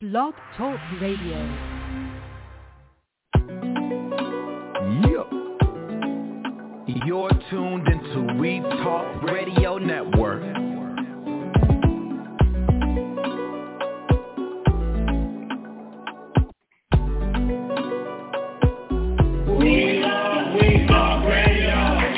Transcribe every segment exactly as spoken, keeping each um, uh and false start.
Blog Talk Radio. Yep. You're tuned into We Talk Radio Network. We are We Talk Radio.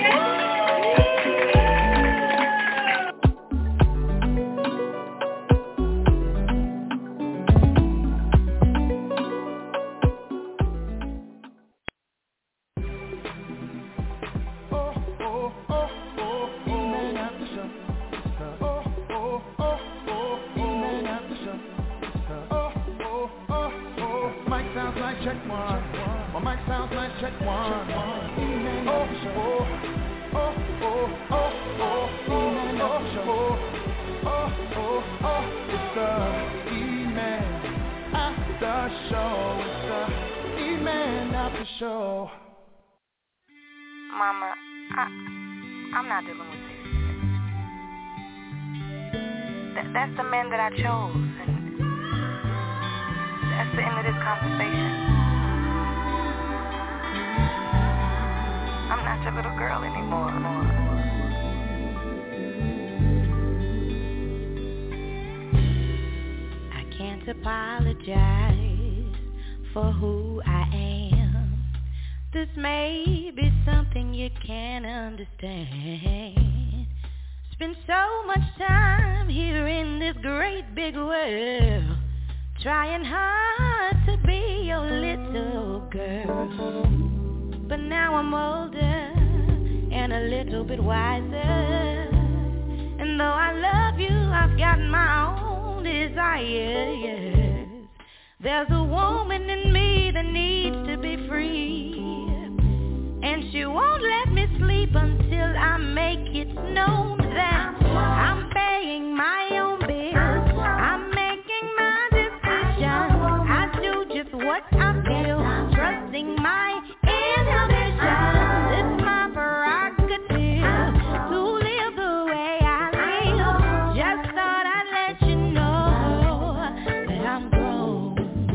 Mama, I, I'm not dealing with this. Th- that's the man that I chose, and that's the end of this conversation. I'm not your little girl anymore. I can't apologize for who I am. This may be something you can't understand. Spend so much time here in this great big world, trying hard to be your little girl. But now I'm older and a little bit wiser, and though I love you, I've got my own desires. There's a woman in me that needs to be free, and she won't let me sleep until I make it known that I'm paying my own bills. I'm making my decisions. I do just what I feel, trusting my inhibitions. It's my prerogative to live the way I live. Just thought I'd let you know that I'm grown.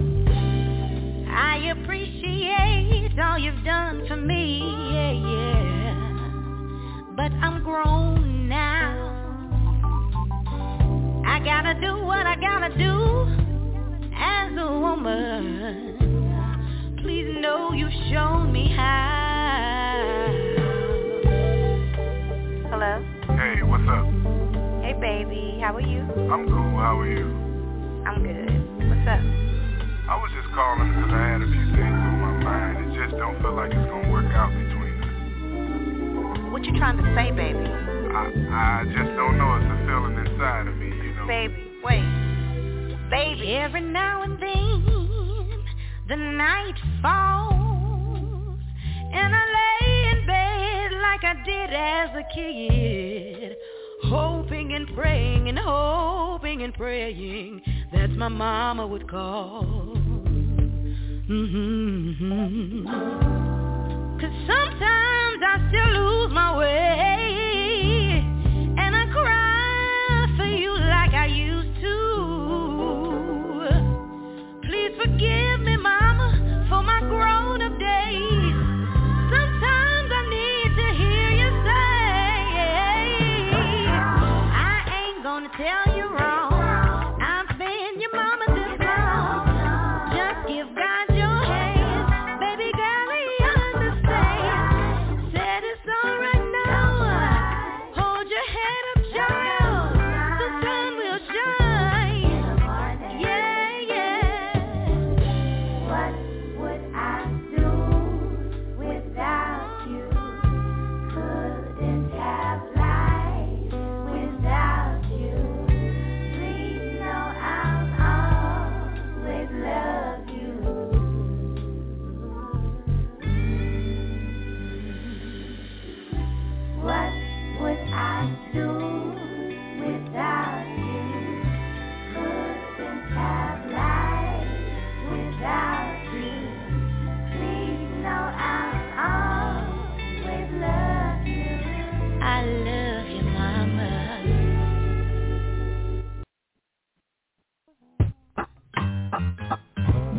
I appreciate all you've done for me, yeah, yeah, but I'm grown now. I gotta do what I gotta do as a woman. Please know you've shown me how. Hello? Hey, what's up? Hey, baby, how are you? I'm cool, how are you? I'm good. What's up? I was just calling because I had a few things on my mind. It just don't feel like it's gonna work out between us. What you trying to say, baby? I I just don't know. It's a feeling inside of me, you know. Baby, wait. Baby. Every now and then the night falls, and I lay in bed like I did as a kid, hoping and praying and hoping and praying that my mama would call. Mm-hmm. 'Cause sometimes I still lose my way, and I cry for you like I used to. Please forgive me, mama, for my grown-up days. Sometimes I need to hear you say, I ain't gonna tell you wrong. I've been your mama this long. Just give God your hand, baby girl, he understands. Said it's alright now.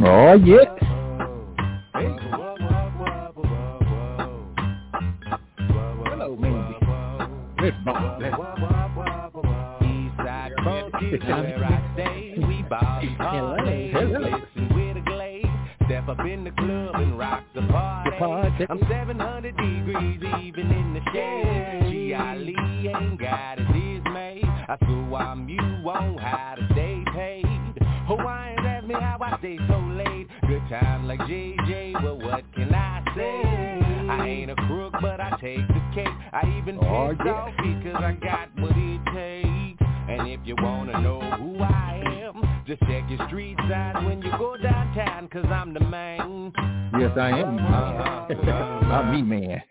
Oh, yeah. Hello, man. Let's ball. Let's Eastside Coaches, where I stay. We ball and party. Listen with a glaze. Step up in the club and rock the party. I'm seven hundred degrees even in the shade. G I Lee ain't got it dismay. I so I'm you on how to stay paid. Hawaiians ask me how I stay so late. Good time like J J, well what can I say? I ain't a crook but I take the cake. I even Oh, piss yeah. off because I got what it takes. And if you wanna know who I am, just check your street signs when you go downtown, cause I'm the man. Yes, I am. Not me, man.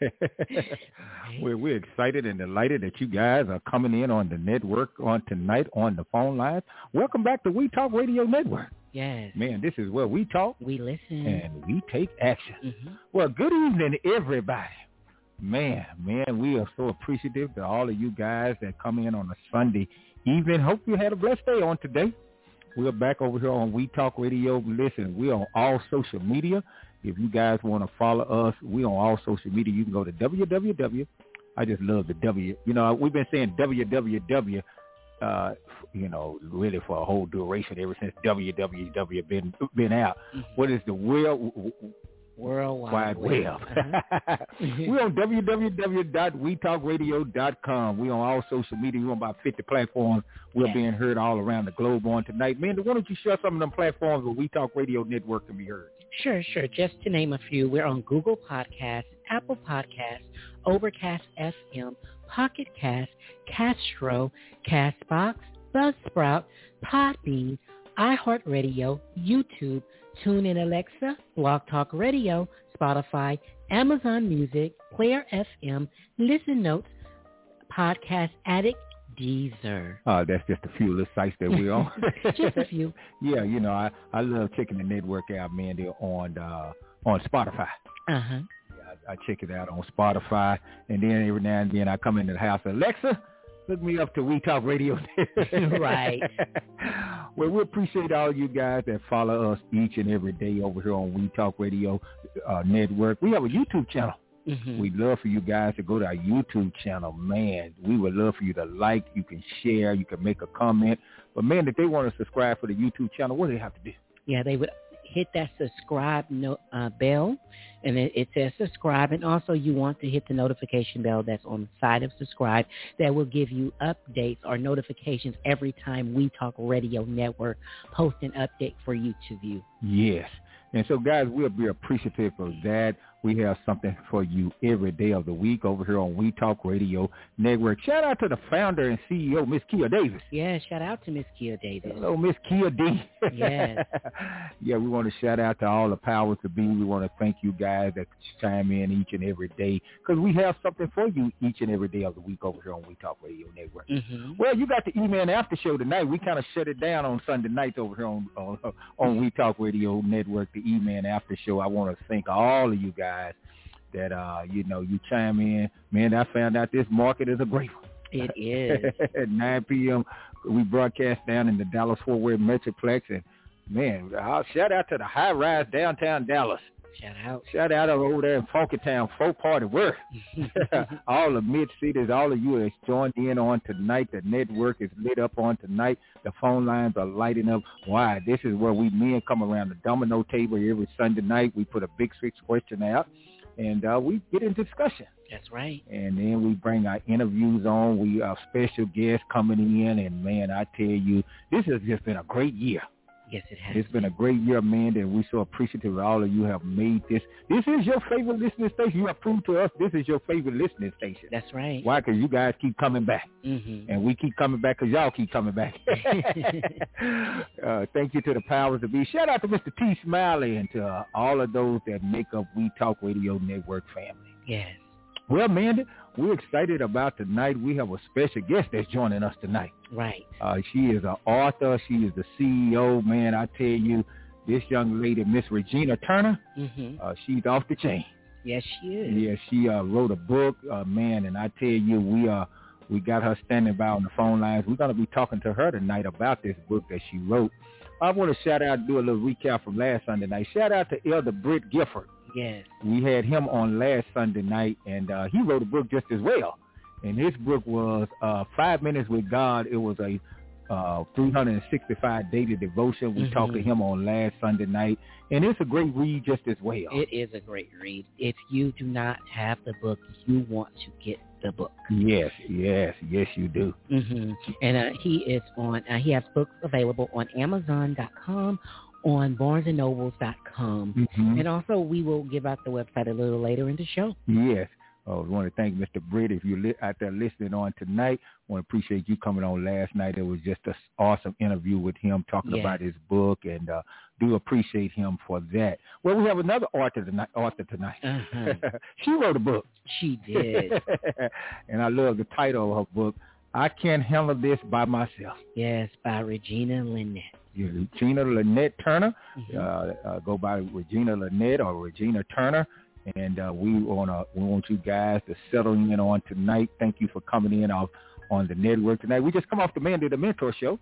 we're, we're excited and delighted that you guys are coming in on the network on tonight on the phone lines. Welcome back to We Talk Radio Network. Yes. Man, this is where we talk. We listen. And we take action. Mm-hmm. Well, good evening, everybody. Man, man, we are so appreciative to all of you guys that come in on a Sunday evening. Hope you had a blessed day on today. We're back over here on We Talk Radio. Listen, we're on all social media. If you guys want to follow us, we're on all social media. You can go to w w w. I just love the W. You know, we've been saying w w w, uh, you know, really for a whole duration ever since w w w been been out. Mm-hmm. What is the real World Wide Web? Uh-huh. We're on w w w dot we talk radio dot com. We're on all social media. We're on about fifty platforms. We're yes. being heard all around the globe on tonight. Man, why don't you share some of them platforms where We Talk Radio Network can be heard? Sure, sure. Just to name a few, we're on Google Podcasts, Apple Podcasts, Overcast F M, Pocket Cast, Castro, Castbox, Buzzsprout, Podbean, iHeartRadio, YouTube, TuneIn Alexa, Blog Talk Radio, Spotify, Amazon Music, Player F M, Listen Notes, Podcast Addict, Deezer. Uh, that's just a few of the sites that we're on. Just a few. Yeah, you know, I, I love checking the network out, man. They're on uh, on Spotify. Uh-huh. Yeah, I, I check it out on Spotify, and then every now and then I come into the house, Alexa, hook me up to We Talk Radio. Right. Well, we appreciate all you guys that follow us each and every day over here on We Talk Radio uh, Network. We have a YouTube channel. Mm-hmm. We'd love for you guys to go to our YouTube channel. Man, we would love for you to like, you can share, you can make a comment. But, man, if they want to subscribe for the YouTube channel, what do they have to do? Yeah, they would hit that subscribe no, uh, bell, and it, it says subscribe. And also you want to hit the notification bell that's on the side of subscribe that will give you updates or notifications every time We Talk Radio Network post an update for you to view. Yes. And so, guys, we'll be appreciative of that. We have something for you every day of the week over here on We Talk Radio Network. Shout out to the founder and C E O, Miss Kia Davis. Yeah, shout out to Miss Kia Davis. Hello, Miss Kia D. Yes. Yeah, we want to shout out to all the powers to be. We want to thank you guys that chime in each and every day because we have something for you each and every day of the week over here on We Talk Radio Network. Mm-hmm. Well, you got the email and after show tonight. We kind of shut it down on Sunday nights over here on, on, on We Talk Radio Network, the email and after show. I want to thank all of you guys that, uh, you know, you chime in. Man, I found out this market is a great one. It is. At nine p.m., we broadcast down in the Dallas-Fort Worth Metroplex. And, man, I'll shout out to the high-rise downtown Dallas. Shout out. Shout out over there in Funky Town, Folk Party Worth. All the mid-cities, all of you that's joined in on tonight. The network is lit up on tonight. The phone lines are lighting up. Why? This is where we men come around the domino table every Sunday night. We put a big six question out, and uh, we get into discussion. That's right. And then we bring our interviews on. We have special guests coming in, and, man, I tell you, this has just been a great year. Yes, it has. It's been a great year, man, and we're so appreciative that all of you have made this. This is your favorite listening station. You have proved to us this is your favorite listening station. That's right. Why? Because you guys keep coming back. Mm-hmm. And we keep coming back because y'all keep coming back. uh, thank you to the powers that be. Shout out to Mister T. Smiley and to uh, all of those that make up We Talk Radio Network family. Yes. Well, Mandy, we're excited about tonight. We have a special guest that's joining us tonight. Right. Uh, she is an author. She is the C E O. Man, I tell you, this young lady, Miss Regina Turner, mm-hmm. uh, she's off the chain. Yes, she is. Yeah, she uh, wrote a book, uh, man, and I tell you, we uh, we got her standing by on the phone lines. We're going to be talking to her tonight about this book that she wrote. I want to shout out, do a little recap from last Sunday night. Shout out to Elder Britt Gifford. Yes. We had him on last Sunday night, and uh, he wrote a book just as well. And his book was uh, Five Minutes with God. It was a uh, three hundred sixty-five daily devotion. We mm-hmm. talked to him on last Sunday night, and it's a great read just as well. It is a great read. If you do not have the book, you want to get the book. Yes, yes, yes, you do. Mm-hmm. And uh, he is on, uh, he has books available on Amazon dot com, on Barnes and Nobles dot com. Mm-hmm. And also we will give out the website a little later in the show. Yes. Oh, I want to thank Mister Britt. If you're li- out there listening on tonight, I want to appreciate you coming on last night. It was just an awesome interview with him talking yes. about his book, and uh, do appreciate him for that. Well, we have another author tonight. Author tonight. Uh-huh. She wrote a book. She did. And I love the title of her book, I Can't Handle This by Myself. Yes, by Regina Lynette. Regina Lynette Turner. Mm-hmm. Uh, uh, go by Regina Lynette or Regina Turner. And uh, we wanna we want you guys to settle in on tonight. Thank you for coming in off on the network tonight. We just come off the Mandy the Mentor show,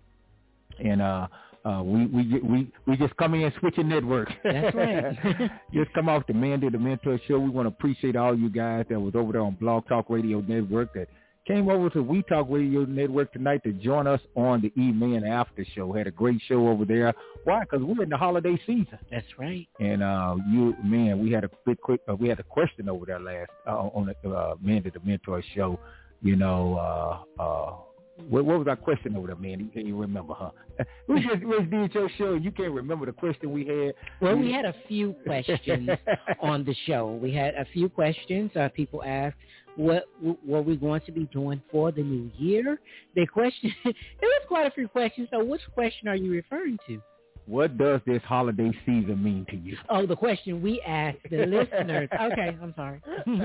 and uh, uh, we we we we just come in switching networks. That's right. Just come off the Mandy the Mentor show. We want to appreciate all you guys that was over there on Blog Talk Radio Network that came over to We Talk Radio Network tonight to join us on the E-Man After Show. Had a great show over there. Why? Because we're in the holiday season. That's right. And uh, you, man, we had a big quick. Uh, we had a question over there last uh, on the uh, Mandy the Mentor show. You know, uh, uh, what, what was our question over there, man? Can you remember, huh? We just, we just did your show, and you can't remember the question we had. Well, we had a few questions on the show. We had a few questions. Uh, people asked, what were we going to be doing for the new year? The question, there was quite a few questions. So which question are you referring to? What does this holiday season mean to you? Oh, the question we asked the listeners. Okay, I'm sorry.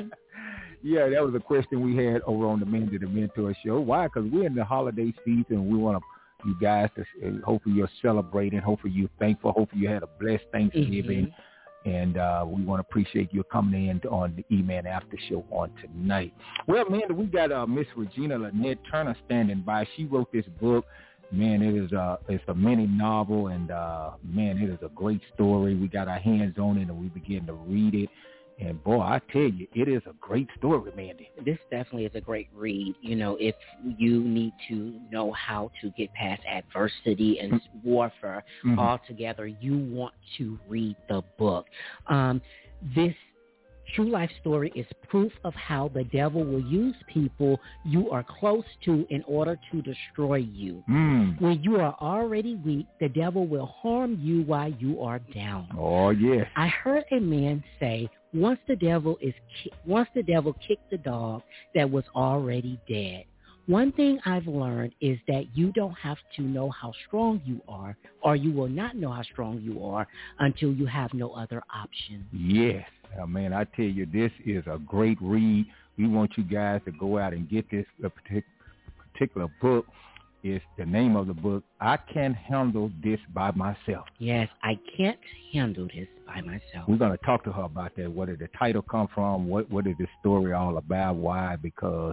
Yeah, that was a question we had over on the Mandy the Mentor show. Why? Because we're in the holiday season. We want to, you guys to, hopefully you're celebrating. Hopefully you're thankful. Hopefully you had a blessed Thanksgiving. Mm-hmm. And uh, we want to appreciate you coming in on the E-Man After Show on tonight. Well, man, we got uh, Miss Regina Lynette Turner standing by. She wrote this book. Man, it is a, it's a mini novel, and, uh, man, it is a great story. We got our hands on it, and we begin to read it. And, boy, I tell you, it is a great story, Mandy. This definitely is a great read. You know, if you need to know how to get past adversity and mm-hmm. warfare mm-hmm. altogether, you want to read the book. Um, this true life story is proof of how the devil will use people you are close to in order to destroy you. Mm. When you are already weak, the devil will harm you while you are down. Oh, yes. I heard a man say, once the devil is ki- once the devil kicked the dog that was already dead. One thing I've learned is that you don't have to know how strong you are, or you will not know how strong you are until you have no other option. Yes. Oh, man, I tell you, this is a great read. We want you guys to go out and get this particular book. Is the name of the book, I Can't Handle This by Myself. Yes, I Can't Handle This by Myself. We're going to talk to her about that. Where did the title come from? What What is this story all about? Why? Because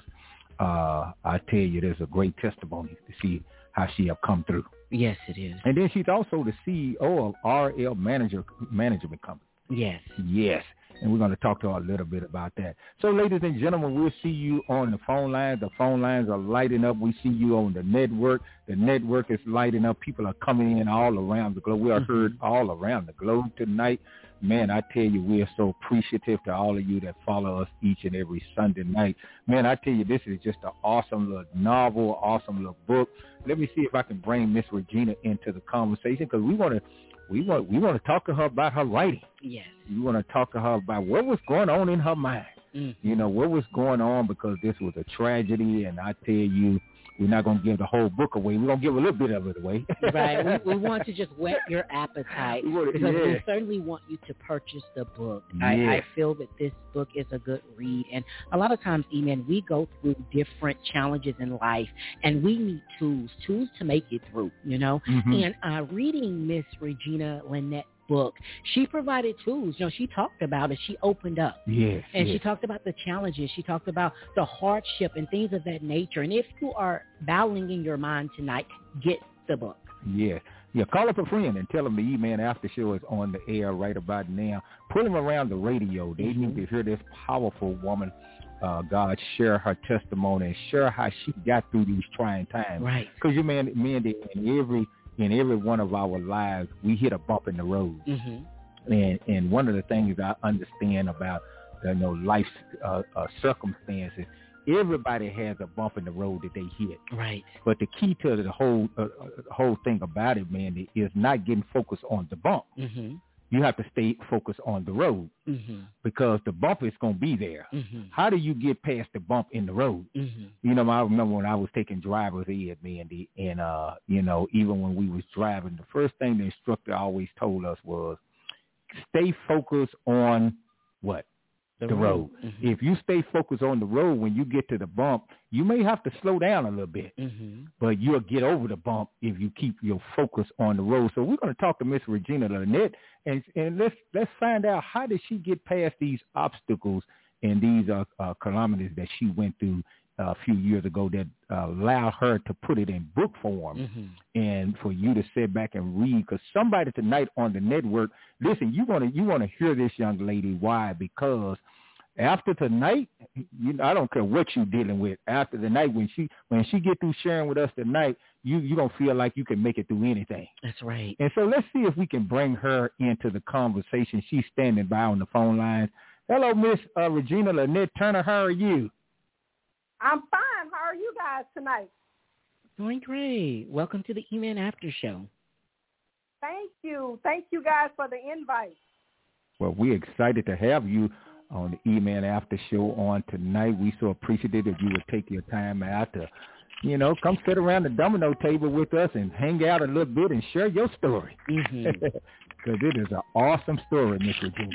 uh, I tell you, there's a great testimony to see how she have come through. Yes, it is. And then she's also the C E O of R L Manager Management Company. Yes. Yes. And we're going to talk to her a little bit about that. So, ladies and gentlemen, we'll see you on the phone lines. The phone lines are lighting up. We see you on the network. The network is lighting up. People are coming in all around the globe. We are mm-hmm. heard all around the globe tonight. Man, I tell you, we are so appreciative to all of you that follow us each and every Sunday night. Man, I tell you, this is just an awesome little novel, awesome little book. Let me see if I can bring Miss Regina into the conversation, because we want to We want we want to talk to her about her writing. Yes. We want to talk to her about what was going on in her mind. Mm-hmm. You know, what was going on, because this was a tragedy, and I tell you, we're not going to give the whole book away. We're going to give a little bit of it away. Right. We, we want to just whet your appetite, wanna, because yeah. we certainly want you to purchase the book. Yeah. I, I feel that this book is a good read. And a lot of times, E-Man, we go through different challenges in life, and we need tools, tools to make it through, you know. Mm-hmm. And uh, reading Miss Regina Lynette book, she provided tools. You know, she talked about it. She opened up. Yes. And yes. she talked about the challenges. She talked about the hardship and things of that nature. And if you are battling in your mind tonight, get the book. Yeah. Yeah, call up a friend and tell them the E-Man After Show is on the air right about now. Pull them around the radio. They mm-hmm. need to hear this powerful woman, uh, God, share her testimony and share how she got through these trying times. Right. Because, you man, man, in every in every one of our lives, we hit a bump in the road. Mm-hmm. And and one of the things I understand about, you know, life's uh, uh, circumstances, everybody has a bump in the road that they hit. Right. But the key to the whole uh, whole thing about it, man, is not getting focused on the bump. Mm-hmm. You have to stay focused on the road mm-hmm. because the bump is going to be there. Mm-hmm. How do you get past the bump in the road? Mm-hmm. You know, I remember when I was taking driver's ed, Mandy, and, uh, you know, even when we was driving, the first thing the instructor always told us was stay focused on what? The, the road. road. Mm-hmm. If you stay focused on the road, when you get to the bump, you may have to slow down a little bit, mm-hmm. but you'll get over the bump if you keep your focus on the road. So we're going to talk to Miss Regina Lynette, and and let's let's find out how did she get past these obstacles and these uh, uh, calamities that she went through uh, a few years ago that uh, allowed her to put it in book form, mm-hmm. and for you to sit back and read. Because somebody tonight on the network, listen, you want to you want to hear this young lady. Why? Because after tonight, you know, I don't care what you're dealing with. After the night, when she when she get through sharing with us tonight, you you gonna feel like you can make it through anything. That's right. And so let's see if we can bring her into the conversation. She's standing by on the phone lines. Hello, Miss uh, Regina Lynette Turner. How are you? I'm fine. How are you guys tonight? Doing great. Welcome to the E-Man After Show. Thank you. Thank you guys for the invite. Well, we're excited to have you on the E-Man After Show on tonight. We so appreciative that you would take your time out to, you know, come sit around the domino table with us and hang out a little bit and share your story. Because mm-hmm. it is an awesome story, Miss Regina.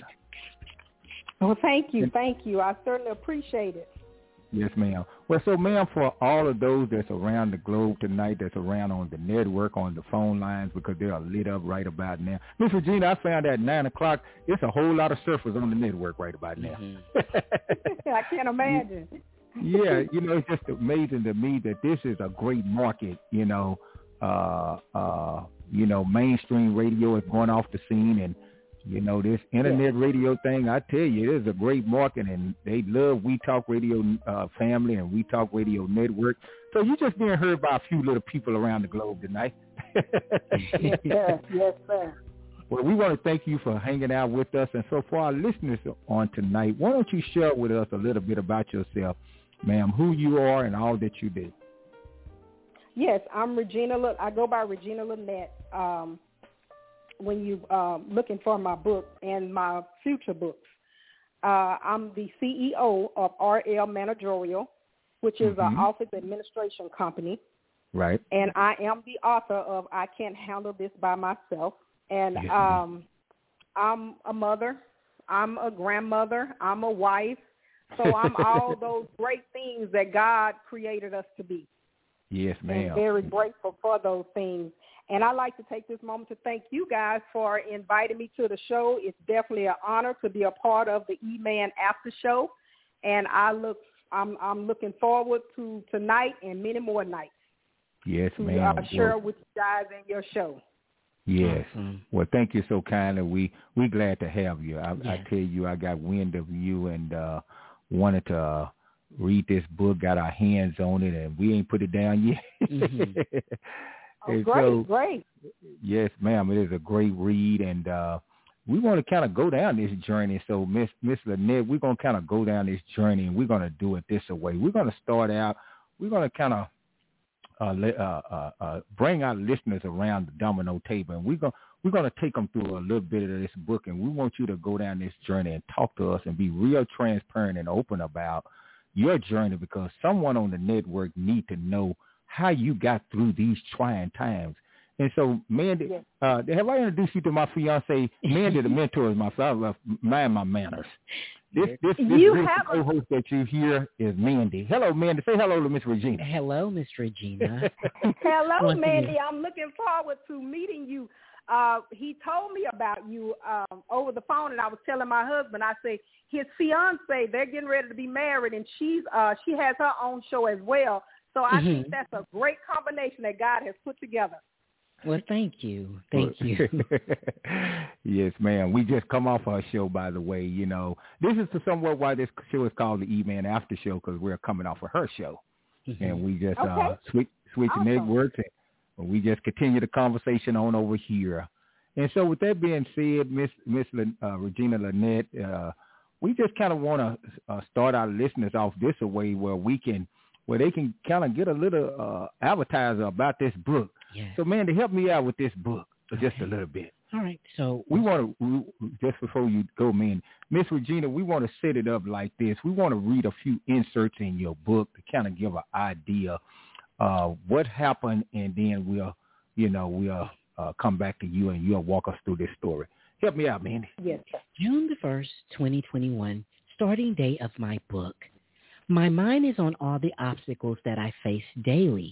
Well, thank you. Thank you. I certainly appreciate it. Yes, ma'am. Well, so, ma'am, for all of those that's around the globe tonight, that's around on the network, on the phone lines, because they are lit up right about now. Miss Regina, I found at nine o'clock, it's a whole lot of surfers on the network right about now. Mm-hmm. I can't imagine. Yeah, you know, it's just amazing to me that this is a great market, you know. Uh, uh, you know, mainstream radio is going off the scene, and you know, this internet yeah. radio thing, I tell you, it is a great market, and they love We Talk Radio uh, family and We Talk Radio Network. So you're just being heard by a few little people around the globe tonight. Yes, sir. Yes, sir. Well, we want to thank you for hanging out with us. And so for our listeners on tonight, why don't you share with us a little bit about yourself, ma'am, who you are and all that you do. Yes, I'm Regina. I go by Regina Lynette. Um, when you uh, looking for my book and my future books. Uh, I'm the C E O of R L Managerial, which is mm-hmm. an office administration company. Right. And I am the author of I Can't Handle This by Myself. And yes, um, I'm a mother. I'm a grandmother. I'm a wife. So I'm all those great things that God created us to be. Yes, ma'am. And very grateful for those things. And I'd like to take this moment to thank you guys for inviting me to the show. It's definitely an honor to be a part of the E-Man After Show. And I look, I'm, I'm looking forward to tonight and many more nights. Yes, to, ma'am. uh, share well, with you guys in your show. Yes. Mm-hmm. Well, thank you so kindly. We we glad to have you. I, yes. I tell you, I got wind of you and uh, wanted to uh, read this book, got our hands on it, and we ain't put it down yet. Mm-hmm. Oh, great, so, great. Yes, ma'am. It is a great read, and uh, we want to kind of go down this journey. So, Miss Miss Lynette, we're going to kind of go down this journey, and we're going to do it this way. We're going to start out, we're going to kind of uh, uh, uh, uh, bring our listeners around the domino table, and we're going we're going to take them through a little bit of this book, and we want you to go down this journey and talk to us and be real transparent and open about your journey, because someone on the network need to know how you got through these trying times. And so, Mandy, yes. uh, have I introduced you to my fiance? Mandy, the mentor, is my father. Mind my manners. This this, this you have co-host a- that you hear is Mandy. Hello, Mandy. Say hello to Miss Regina. Hello, Miss Regina. Hello, Mandy. I'm looking forward to meeting you. Uh, he told me about you um, over the phone, and I was telling my husband, I say, his fiance, they're getting ready to be married, and she's uh, she has her own show as well. So I mm-hmm. think that's a great combination that God has put together. Well, thank you. Thank you. Yes, ma'am. We just come off our show, by the way. You know, this is somewhat why this show is called the E-Man After Show, because we're coming off of her show. Mm-hmm. And we just okay. uh, switch, switch awesome. networks, and we just continue the conversation on over here. And so with that being said, Miss Miss uh, Regina Lynette, uh, we just kind of want to uh, start our listeners off this a way where we can, where they can kind of get a little uh, advertiser about this book. Yes. So, man, to help me out with this book okay. just a little bit. All right. So we want to, just before you go, man, Miss Regina, we want to set it up like this. We want to read a few inserts in your book to kind of give an idea of what happened, and then we'll, you know, we'll uh, come back to you and you'll walk us through this story. Help me out, man. Yes. June the first, twenty twenty-one, starting day of my book. My mind is on all the obstacles that I face daily.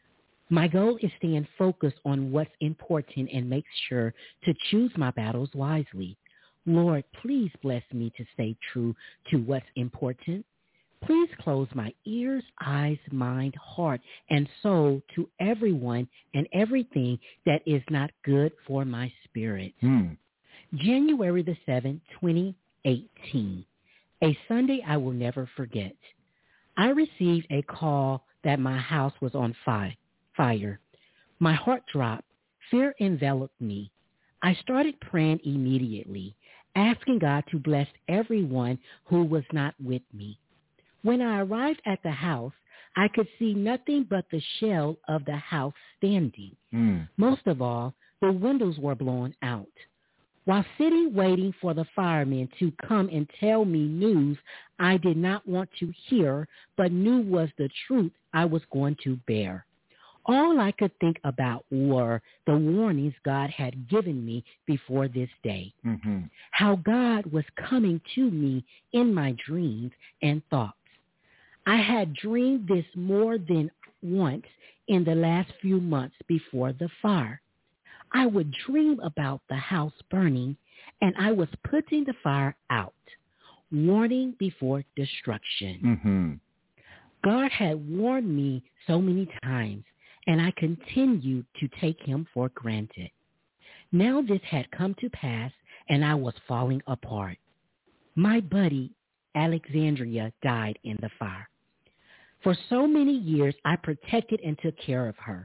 My goal is staying focused on what's important and make sure to choose my battles wisely. Lord, please bless me to stay true to what's important. Please close my ears, eyes, mind, heart, and soul to everyone and everything that is not good for my spirit. Hmm. January the seventh, twenty eighteen, a Sunday I will never forget. I received a call that my house was on fire. Fire. My heart dropped. Fear enveloped me. I started praying immediately, asking God to bless everyone who was not with me. When I arrived at the house, I could see nothing but the shell of the house standing. Mm. Most of all, the windows were blown out. While sitting waiting for the firemen to come and tell me news I did not want to hear, but knew was the truth I was going to bear. All I could think about were the warnings God had given me before this day, mm-hmm. how God was coming to me in my dreams and thoughts. I had dreamed this more than once in the last few months before the fire. I would dream about the house burning, and I was putting the fire out, warning before destruction. Mm-hmm. God had warned me so many times, and I continued to take him for granted. Now this had come to pass, and I was falling apart. My buddy, Alexandria, died in the fire. For so many years, I protected and took care of her.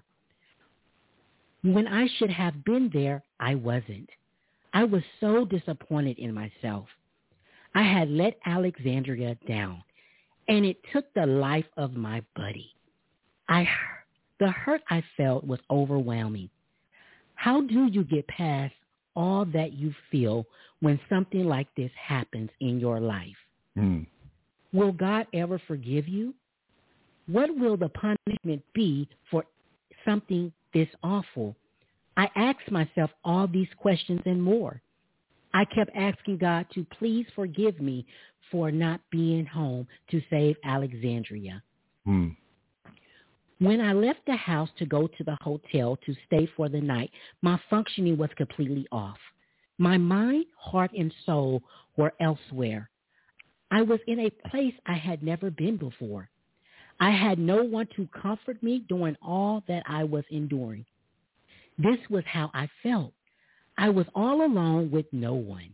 When I should have been there, I wasn't. I was so disappointed in myself. I had let Alexandria down, and it took the life of my buddy. I The hurt I felt was overwhelming. How do you get past all that you feel when something like this happens in your life? Mm. Will God ever forgive you? What will the punishment be for something this awful? I asked myself all these questions and more. I kept asking God to please forgive me for not being home to save Alexandria. Mm. When I left the house to go to the hotel to stay for the night, my functioning was completely off. My mind, heart, and soul were elsewhere. I was in a place I had never been before. I had no one to comfort me during all that I was enduring. This was how I felt. I was all alone with no one.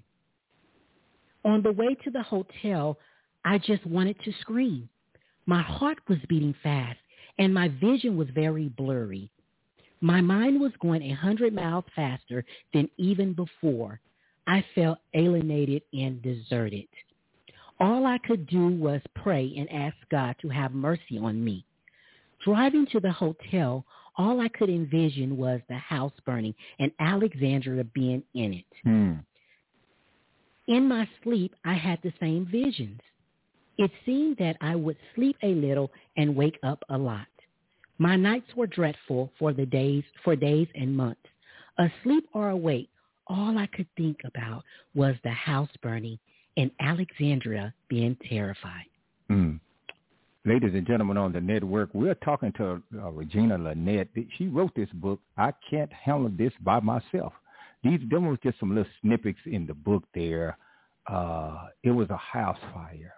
On the way to the hotel, I just wanted to scream. My heart was beating fast, and my vision was very blurry. My mind was going a hundred miles faster than even before. I felt alienated and deserted. All I could do was pray and ask God to have mercy on me. Driving to the hotel, all I could envision was the house burning and Alexandria being in it. Hmm. In my sleep, I had the same visions. It seemed that I would sleep a little and wake up a lot. My nights were dreadful for the days, for days and months. Asleep or awake, all I could think about was the house burning and Alexandria being terrified. Mm. Ladies and gentlemen on the network, we're talking to uh, Regina Lynette. She wrote this book, I Can't Handle This by Myself. These them was just some little snippets in the book there. Uh, it was a house fire.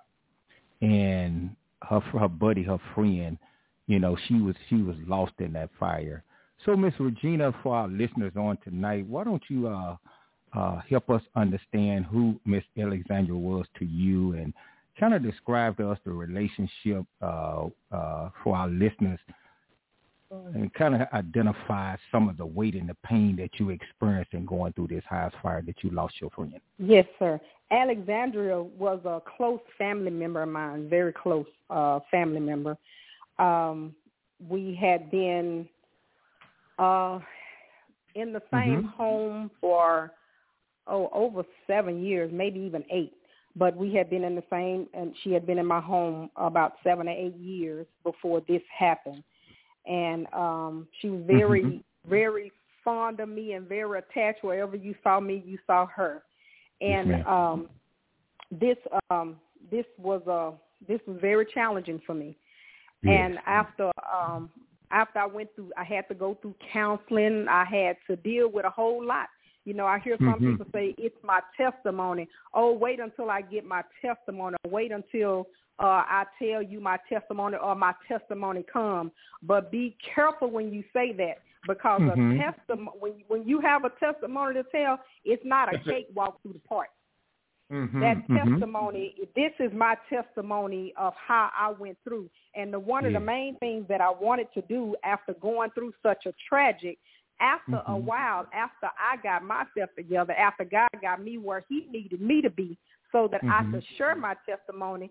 And her her buddy, her friend, you know, she was she was lost in that fire. So, Miss Regina, for our listeners on tonight, why don't you uh, uh, help us understand who Miss Alexandria was to you, and kind of describe to us the relationship uh, uh, for our listeners, and kind of identify some of the weight and the pain that you experienced in going through this house fire that you lost your friend. Yes, sir. Alexandria was a close family member of mine, very close uh, family member. Um, we had been uh, in the same mm-hmm. home for, oh, over seven years, maybe even eight. But we had been in the same, and she had been in my home about seven or eight years before this happened. And um, she was very, mm-hmm. very fond of me and very attached. Wherever you saw me, you saw her. And yes, um, this um, this was uh, this was very challenging for me. Yes. And after um, after I went through, I had to go through counseling. I had to deal with a whole lot. You know, I hear some mm-hmm. people say, it's my testimony. Oh, wait until I get my testimony. Wait until uh, I tell you my testimony or my testimony comes. But be careful when you say that, because mm-hmm. a testimony, when, when you have a testimony to tell, it's not a cakewalk through the park. Mm-hmm. That testimony, mm-hmm. this is my testimony of how I went through. And the, one yeah. of the main things that I wanted to do after going through such a tragic, after mm-hmm. a while, after I got myself together, after God got me where he needed me to be so that mm-hmm. I could share my testimony,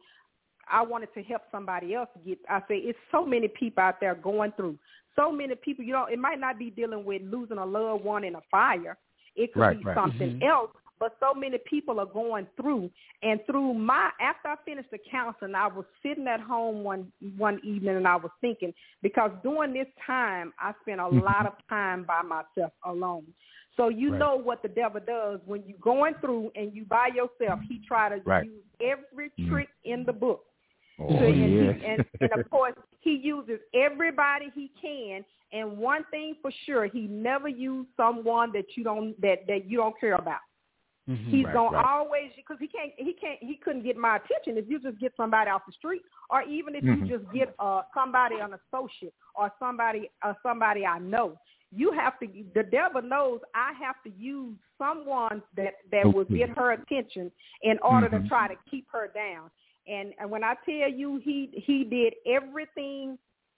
I wanted to help somebody else get, I say, it's so many people out there going through. So many people, you know, it might not be dealing with losing a loved one in a fire. It could right, be right. something mm-hmm. else. But so many people are going through, and through my, after I finished the counseling, I was sitting at home one one evening and I was thinking, because during this time, I spent a mm-hmm. lot of time by myself alone. So you right. know what the devil does when you're going through and you by yourself, he try to right. use every trick mm-hmm. in the book. Oh, so, and, yes. he, and, and of course, he uses everybody he can. And one thing for sure, he never used someone that you don't that, that you don't care about. Mm-hmm. He's right, gonna right. always, because he can't, he can't, he couldn't get my attention if you just get somebody off the street, or even if mm-hmm. you just get uh, somebody, an associate, or somebody, uh, somebody I know. You have to. The devil knows I have to use someone that that will get her attention in order mm-hmm. to try to keep her down. And, and when I tell you, he he did everything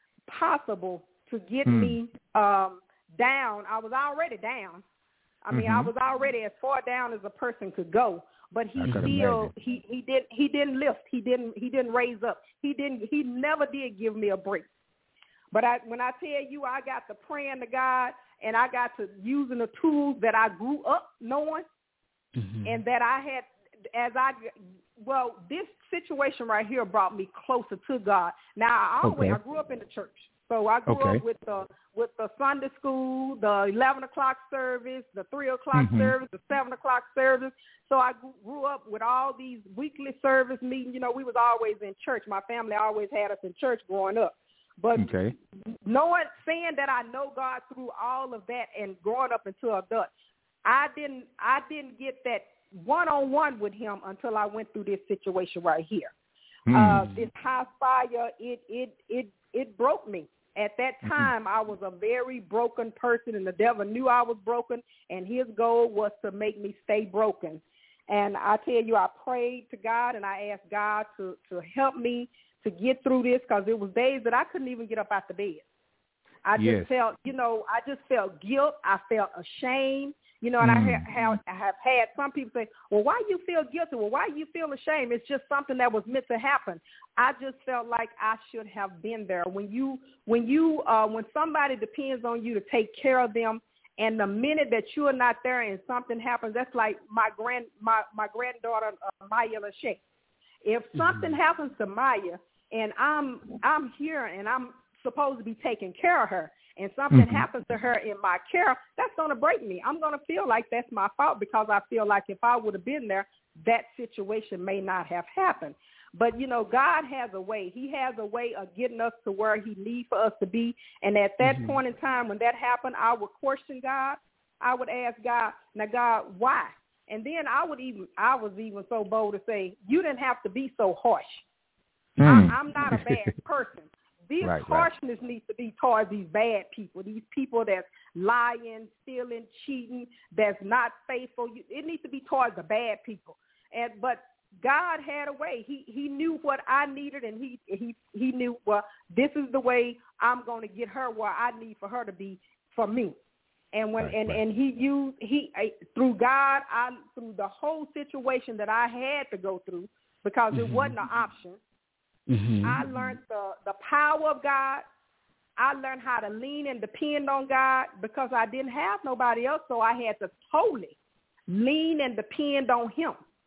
possible to get mm-hmm. me um, down. I was already down. I mean, mm-hmm. I was already as far down as a person could go, but he still he, he didn't he didn't lift, he didn't he didn't raise up, he didn't he never did give me a break. But I, when I tell you, I got to praying to God, and I got to using the tools that I grew up knowing, mm-hmm. and that I had as I well, this situation right here brought me closer to God. Now, I always okay. I grew up in the church. So I grew okay. up with the with the Sunday school, the eleven o'clock service, the three o'clock mm-hmm. service, the seven o'clock service. So I grew up with all these weekly service meetings. You know, we was always in church. My family always had us in church growing up. But okay. knowing, saying that I know God through all of that and growing up into adult, I didn't I didn't get that one on one with him until I went through this situation right here. Mm. Uh, this house fire, it it it it broke me. At that time, mm-hmm. I was a very broken person, and the devil knew I was broken, and his goal was to make me stay broken. And I tell you, I prayed to God, and I asked God to, to help me to get through this, because there was days that I couldn't even get up out the bed. I just yes. felt, you know, I just felt guilt. I felt ashamed. You know, and mm. I, ha- I have had some people say, well, why do you feel guilty? Well, why do you feel ashamed? It's just something that was meant to happen. I just felt like I should have been there. When you, when you, uh, when somebody depends on you to take care of them, and the minute that you are not there and something happens, that's like my grand, my, my granddaughter, uh, Maya Lachey. If something mm. happens to Maya, and I'm, I'm here and I'm supposed to be taking care of her, and something mm-hmm. happens to her in my care, that's going to break me. I'm going to feel like that's my fault, because I feel like if I would have been there, that situation may not have happened. But, you know, God has a way. He has a way of getting us to where he needs for us to be. And at that mm-hmm. point in time, when that happened, I would question God. I would ask God, now, God, why? And then I would even, I was even so bold to say, you didn't have to be so harsh. Mm. I, I'm not a bad person. This right, harshness right. needs to be towards these bad people, these people that's lying, stealing, cheating, that's not faithful. It needs to be towards the bad people. And but God had a way. He he knew what I needed, and he he he knew, well, this is the way I'm going to get her where I need for her to be for me. And when right, and, right. and he used he through God, I through the whole situation that I had to go through, because mm-hmm. it wasn't an option. Mm-hmm. I learned the, the power of God. I learned how to lean and depend on God, because I didn't have nobody else, so I had to totally lean and depend on him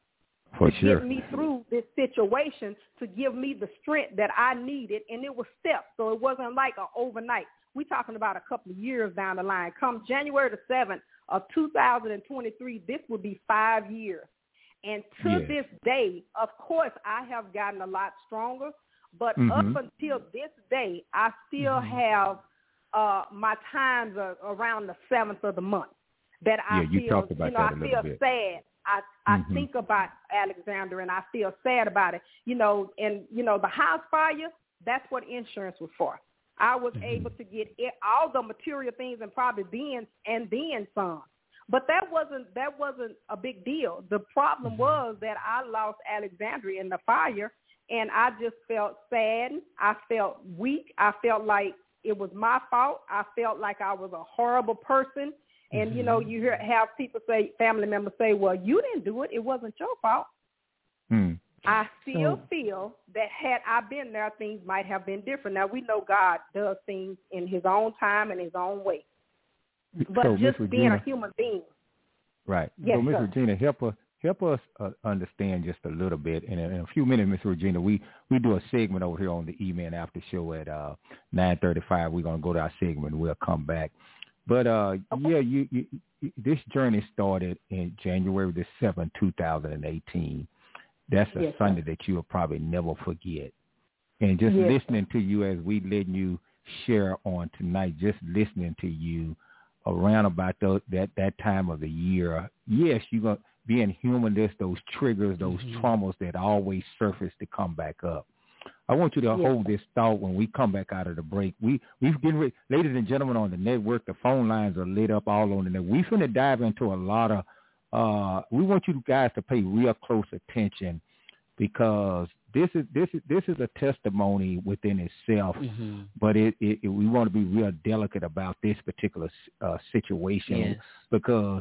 For to sure. get me through this situation, to give me the strength that I needed, and it was steps, so it wasn't like an overnight. We're talking about a couple of years down the line. Come January the seventh of two thousand twenty-three, this will be five years. And to yes. this day, of course, I have gotten a lot stronger. But mm-hmm. up until this day, I still mm-hmm. have uh, my times are around the seventh of the month that I yeah, you feel, talked about you know, that I a feel little bit. sad. I I mm-hmm. think about Alexander, and I feel sad about it. You know, and you know, the house fire, that's what insurance was for. I was mm-hmm. able to get it, all the material things, and probably then and then some. But that wasn't that wasn't a big deal. The problem mm-hmm. was that I lost Alexandria in the fire, and I just felt sad. I felt weak. I felt like it was my fault. I felt like I was a horrible person. And, mm-hmm. you know, you hear have people say, family members say, well, you didn't do it. It wasn't your fault. Mm. I still so, feel that had I been there, things might have been different. Now, we know God does things in his own time and his own way. But so, just Miss being Regina, a human being. Right. Yes, so, Miss sir. Regina, help us help us uh, understand just a little bit. And in, in a few minutes, Miss Regina, we, we do a segment over here on the E-Man After Show at uh, nine thirty-five. We're going to go to our segment, and we'll come back. But, uh, okay. yeah, you, you, you, this journey started in January the seventh, two thousand eighteen. That's a yes, Sunday sir. that you'll probably never forget. And just yes, listening sir. to you as we letting you share on tonight, just listening to you around about the, that, that time of the year, yes, you're going to, being human, there's those triggers, those mm-hmm. traumas that always surface to come back up. I want you to yes, hold sir. this thought when we come back out of the break. We, we've getting ready, ladies and gentlemen on the network, the phone lines are lit up all on the net. We're going to dive into a lot of, uh, we want you guys to pay real close attention, because this is this is this is a testimony within itself, mm-hmm. but it, it, it we want to be real delicate about this particular uh, situation yes. because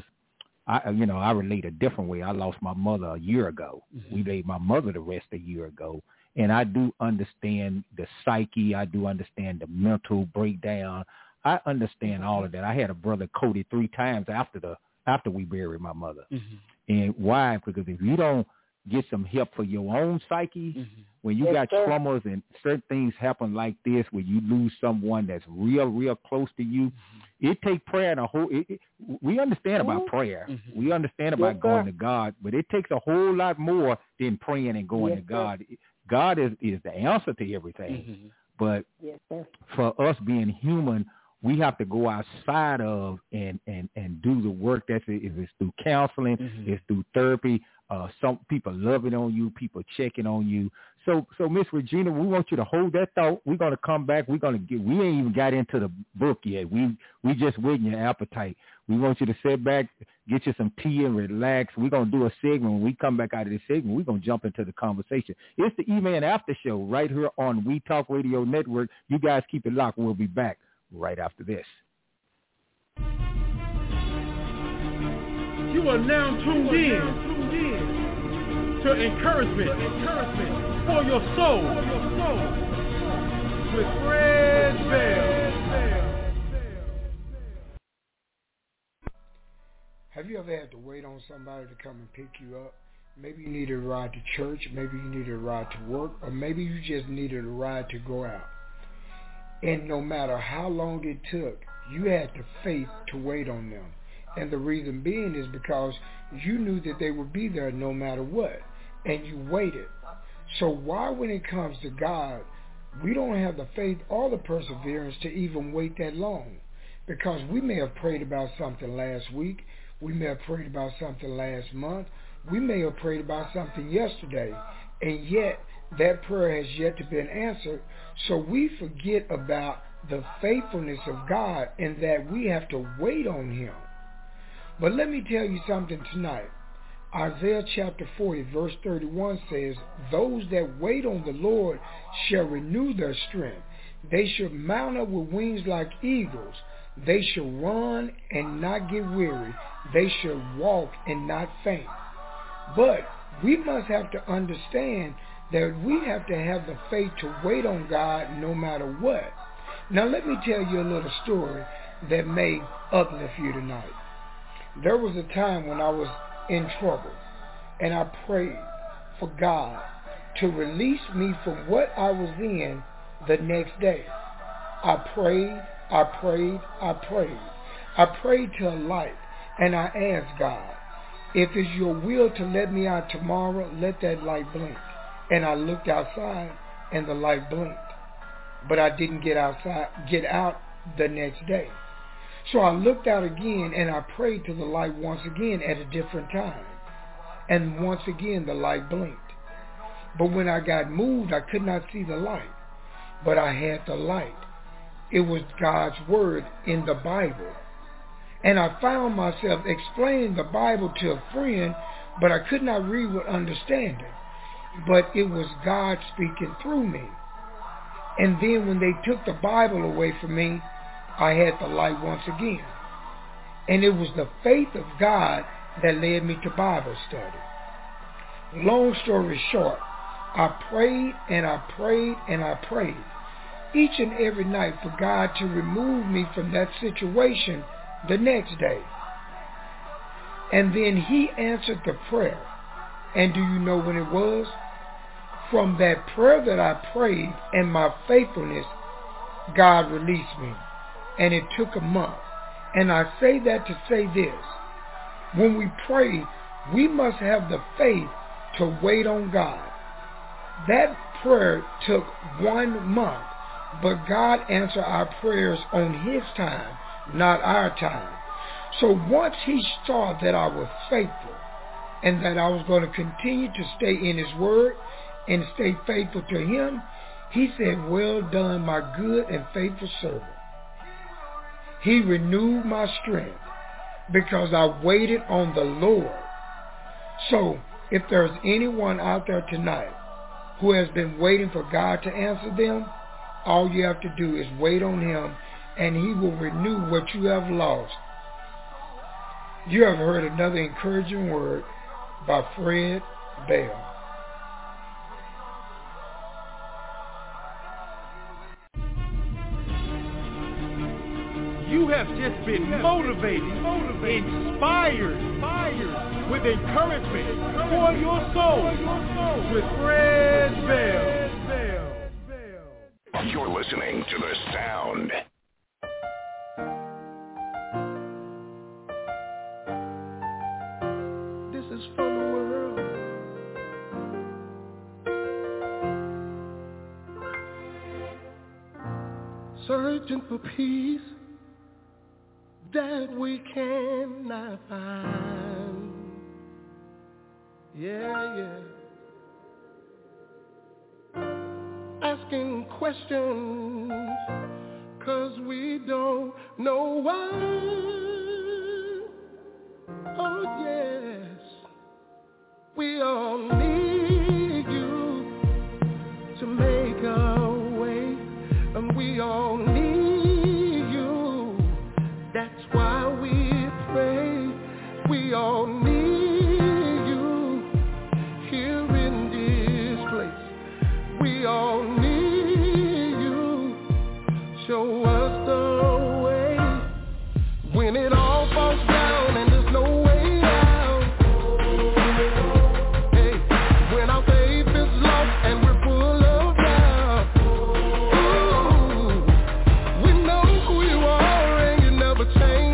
I you know I relate a different way. I lost my mother a year ago. Mm-hmm. We laid my mother to rest a year ago, and I do understand the psyche. I do understand the mental breakdown. I understand all of that. I had a brother coded three times after the after we buried my mother, mm-hmm. and why? Because if you don't get some help for your own psyche, mm-hmm. when you yes, got sir. traumas and certain things happen like this, where you lose someone that's real, real close to you, mm-hmm. it takes prayer and a whole, it, it, we understand about mm-hmm. prayer. Mm-hmm. We understand about yes, going sir. to God, but it takes a whole lot more than praying and going yes, to God. Sir. God is, is the answer to everything. Mm-hmm. But yes, sir. for us being human, we have to go outside of and, and, and do the work. That's it. If it's through counseling, mm-hmm. it's through therapy. Uh, some people loving on you, people checking on you. So, so Miss Regina, we want you to hold that thought. We're going to come back. We're going to get, we ain't even got into the book yet. We, we just waiting your appetite. We want you to sit back, get you some tea and relax. We're going to do a segment. When we come back out of this segment, we're going to jump into the conversation. It's the E-Man After Show right here on We Talk Radio Network. You guys keep it locked. We'll be back right after this. You are now tuned in to encouragement, encouragement for your soul, with Fred Bell. Have you ever had to wait on somebody to come and pick you up? Maybe you needed a ride to church, maybe you needed a ride to work, or maybe you just needed a ride to go out. And no matter how long it took, you had the faith to wait on them. And the reason being is because you knew that they would be there no matter what, and you waited. So why, when it comes to God, we don't have the faith or the perseverance to even wait that long? Because we may have prayed about something last week, we may have prayed about something last month, we may have prayed about something yesterday, and yet that prayer has yet to be answered. So we forget about the faithfulness of God and that we have to wait on him. But let me tell you something tonight. Isaiah chapter forty verse thirty-one says, those that wait on the Lord shall renew their strength. They shall mount up with wings like eagles. They shall run and not get weary. They shall walk and not faint. But we must have to understand that we have to have the faith to wait on God no matter what. Now let me tell you a little story that may uplift you tonight. There was a time when I was in trouble and I prayed for God to release me from what I was in the next day. I prayed, I prayed, I prayed. I prayed to a light and I asked God, if it's your will to let me out tomorrow, let that light blink. And I looked outside and the light blinked. But I didn't get outside, get out the next day. So I looked out again and I prayed to the light once again at a different time. And once again the light blinked. But when I got moved, I could not see the light. But I had the light. It was God's word in the Bible. And I found myself explaining the Bible to a friend, but I could not read with understanding. But it was God speaking through me. And then when they took the Bible away from me, I had the light once again. And it was the faith of God that led me to Bible study. Long story short, I prayed and I prayed and I prayed each and every night for God to remove me from that situation the next day. And then he answered the prayer. And do you know when it was? From that prayer that I prayed and my faithfulness, God released me. And it took a month. And I say that to say this. When we pray, we must have the faith to wait on God. That prayer took one month, but God answered our prayers on his time, not our time. So once he saw that I was faithful and that I was going to continue to stay in his word and stay faithful to him, he said, well done, my good and faithful servant. He renewed my strength because I waited on the Lord. So if there's anyone out there tonight who has been waiting for God to answer them, all you have to do is wait on him and he will renew what you have lost. You have heard another encouraging word by Fred Bell. You have just been motivated, motivated, inspired, inspired with encouragement for your soul with Fred Bell. You're listening to The Sound. This is for the world. Searching for peace that we cannot find. Yeah, yeah. Asking questions, 'cause we don't know why. Oh, yes. We all need you to make our way, and we all need why we pray. We all need you here in this place. We all need you. Show us the way. When it all falls down and there's no way out. Hey, when our faith is lost and we're full of doubt. Ooh, we know who you are and you never change.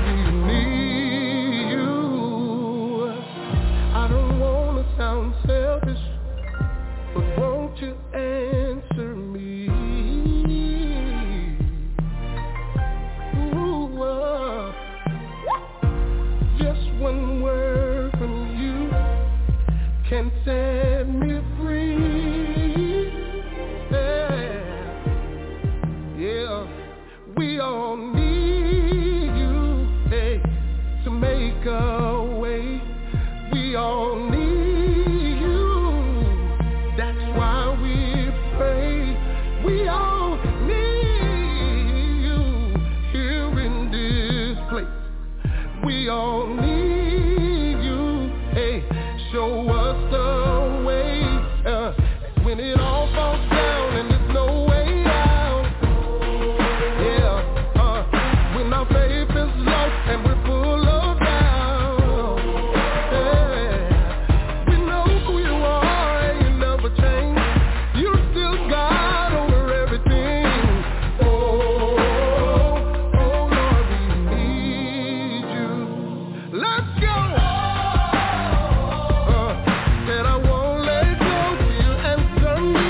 Sound need you, hey, to make a way. We all need you. That's why we pray. We all need you here in this place. We all need you, hey, show us the way. Uh, when it all falls down and there's no way out, yeah, uh, when our faith is lost and we're full of doubt, yeah, we know who you are and you never change. You're still God over everything. Oh, oh Lord, we need you. Let's go. Uh, said I won't let go till you answer me.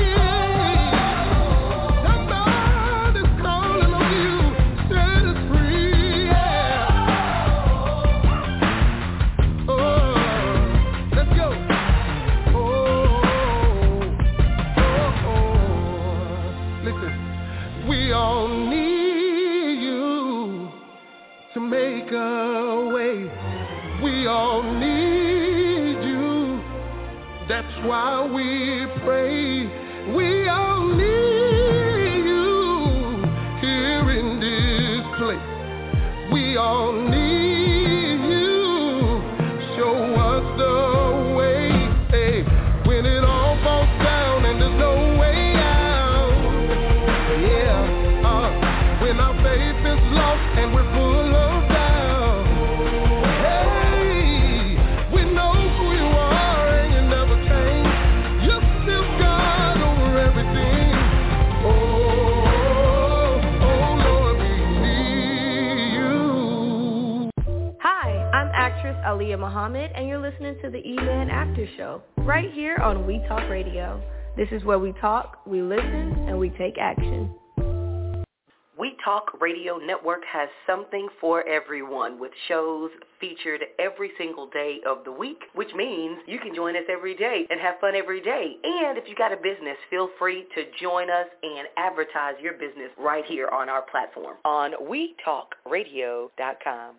Somebody's calling on you, set us free, yeah. Oh, let's go. Oh, oh, oh. Listen, we all need you to make a way. We all need you. That's why we pray. We all need you here in this place. We all need you. Show us the way. Hey, when it all falls down and there's no way out. Yeah, uh, when our faith is lost and we're full of doubt. Hey, we know who you are and you never change. You're still God over everything. Oh, oh Lord, we need you. Hi, I'm actress Aaliyah Muhammad, and you're listening to the E-Man After Show, right here on We Talk Radio. This is where we talk, we listen, and we take action. We Talk Radio Network has something for everyone, with shows featured every single day of the week, which means you can join us every day and have fun every day. And if you got a business, feel free to join us and advertise your business right here on our platform on we talk radio dot com.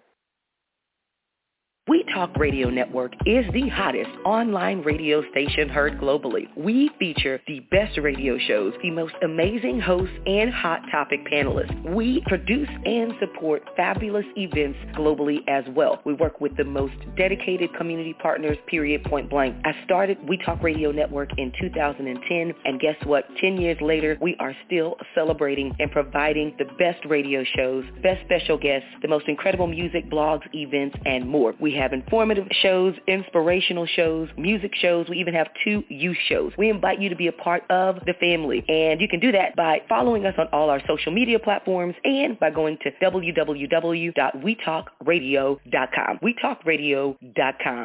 We Talk Radio Network is the hottest online radio station heard globally. We feature the best radio shows, the most amazing hosts, and hot topic panelists. We produce and support fabulous events globally as well. We work with the most dedicated community partners, period, point blank. I started We Talk Radio Network in two thousand ten, and guess what? Ten years later, we are still celebrating and providing the best radio shows, best special guests, the most incredible music, blogs, events, and more. We have informative shows, inspirational shows, music shows. We even have two youth shows. We invite you to be a part of the family, and you can do that by following us on all our social media platforms and by going to w w w dot we talk radio dot com. we talk radio dot com.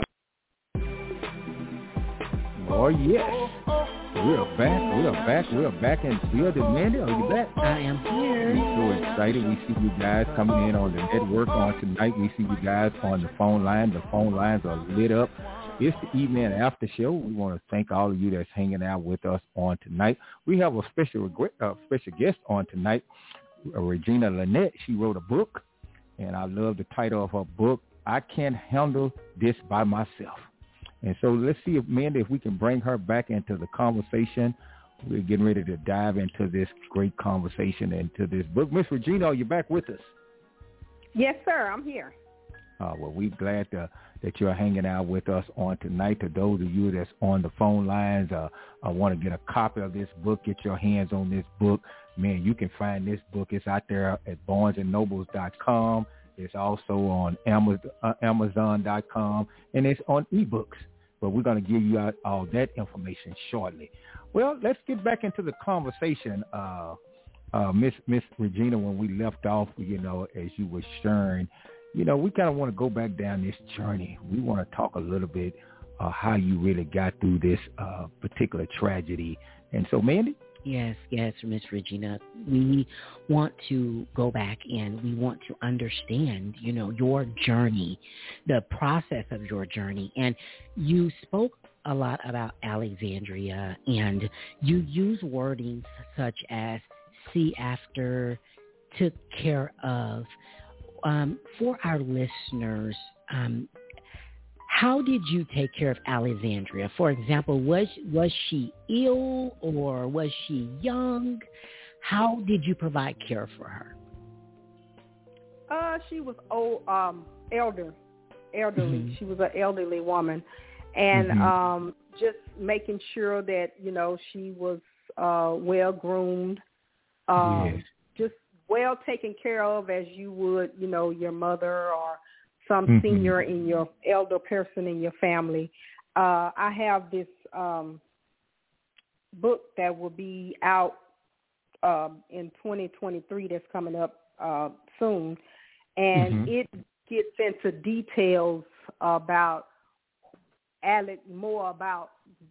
Oh, yes. We're back. We're back. We're back in building. Mandy, are you back? I am here. We're so excited. We see you guys coming in on the network on tonight. We see you guys on the phone line. The phone lines are lit up. It's the evening after show. We want to thank all of you that's hanging out with us on tonight. We have a special uh, special guest on tonight, uh, Regina Lynette. She wrote a book, and I love the title of her book, I Can't Handle This by Myself. And so let's see if, Mandy, if we can bring her back into the conversation. We're getting ready to dive into this great conversation, into this book. Miss Regina, are you back with us? Yes, sir. I'm here. Uh, well, we're glad to, that you're hanging out with us on tonight. To those of you that's on the phone lines, uh, I want to get a copy of this book, get your hands on this book. Man, you can find this book. It's out there at barnes and nobles dot com. It's also on amazon dot com, and it's on ebooks. But we're going to give you out all that information shortly. Well, let's get back into the conversation, uh, uh, Miss Miss Regina. When we left off, you know, as you were sharing, you know, we kind of want to go back down this journey. We want to talk a little bit uh, how you really got through this uh, particular tragedy. And so, Mandy? Yes, yes, Miss Regina. We want to go back and we want to understand, you know, your journey, the process of your journey. And you spoke a lot about Alexandria, and you use wordings such as see after, took care of. Um, for our listeners, um, how did you take care of Alexandria? For example, was was she ill or was she young? How did you provide care for her? Uh, she was old, um, elder, elderly. Mm-hmm. She was an elderly woman, and mm-hmm. um, just making sure that you know she was uh, well groomed, um, yes. just well taken care of as you would, you know, your mother or some mm-hmm. senior in your elder person in your family. Uh, I have this um, book that will be out uh, in twenty twenty-three that's coming up uh, soon, and mm-hmm. it gets into details about Alec, more about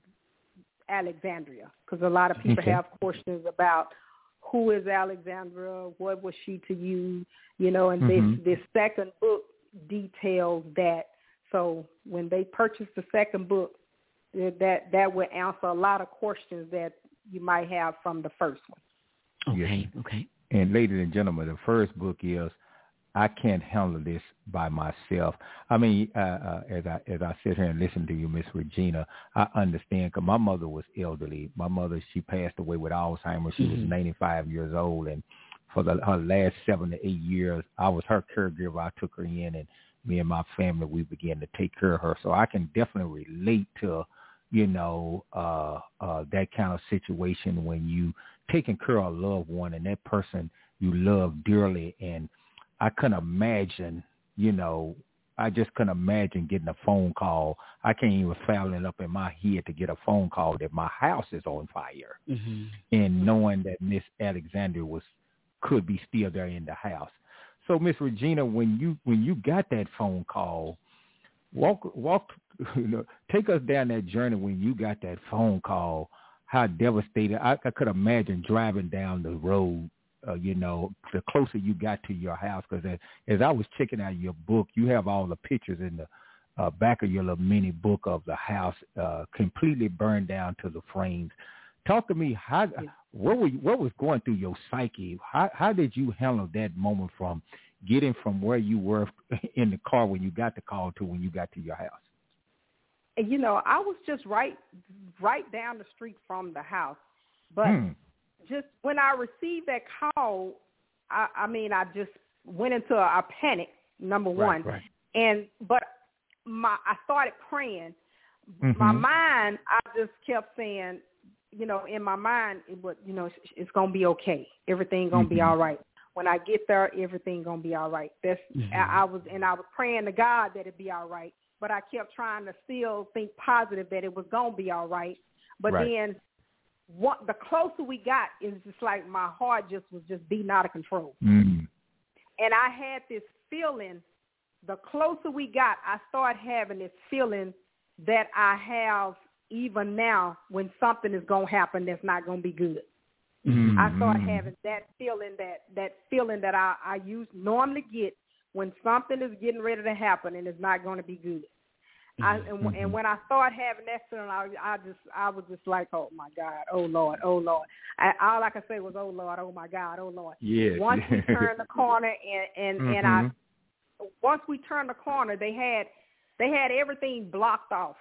Alexandria, because a lot of people okay. have questions about who is Alexandria, what was she to you, you know, and mm-hmm. this, this second book details that. So when they purchase the second book, that that will answer a lot of questions that you might have from the first one. Okay, yes. okay. And ladies and gentlemen, the first book is I Can't Handle This by Myself. I mean, uh, uh, as I as I sit here and listen to you, Miss Regina, I understand because my mother was elderly. My mother, she passed away with Alzheimer's. She mm-hmm. was ninety-five years old, and for the, her last seven to eight years, I was her caregiver. I took her in, and me and my family, we began to take care of her. So I can definitely relate to, you know, uh, uh, that kind of situation when you taking care of a loved one and that person you love dearly. And I couldn't imagine, you know, I just couldn't imagine getting a phone call. I can't even fathom it up in my head to get a phone call that my house is on fire, mm-hmm. and knowing that Miss Alexandria was could be still there in the house. So, Miss Regina, when you when you got that phone call, walk walk, you know, take us down that journey when you got that phone call. How devastated! I, I could imagine driving down the road. Uh, you know, the closer you got to your house, because as, as I was checking out your book, you have all the pictures in the uh, back of your little mini book of the house uh, completely burned down to the frames. Talk to me, how what were you, what was going through your psyche? How how did you handle that moment from getting from where you were in the car when you got the call to when you got to your house? You know, I was just right right down the street from the house, but. Hmm. Just when I received that call, I, I mean, I just went into a, a panic, number one. Right, right. And but my I started praying. Mm-hmm. My mind, I just kept saying, you know, in my mind, it would, you know, it's, it's going to be okay. Everything going to mm-hmm. be all right. When I get there, everything going to be all right. That's mm-hmm. I, I was and I was praying to God that it'd be all right. But I kept trying to still think positive that it was going to be all right. But right. then What the closer we got, is just like my heart just was just beating out of control. Mm. And I had this feeling, the closer we got, I started having this feeling that I have even now when something is going to happen that's not going to be good. Mm-hmm. I started having that feeling, that, that feeling that I, I use, normally get when something is getting ready to happen and it's not going to be good. I, and, mm-hmm. and when I started having that feeling, I, I just, I was just like, oh my God, oh Lord, oh Lord. I, all I could say was, oh Lord, oh my God, oh Lord. Yes. Once we turned the corner, and and, mm-hmm. and I, once we turned the corner, they had, they had everything blocked off,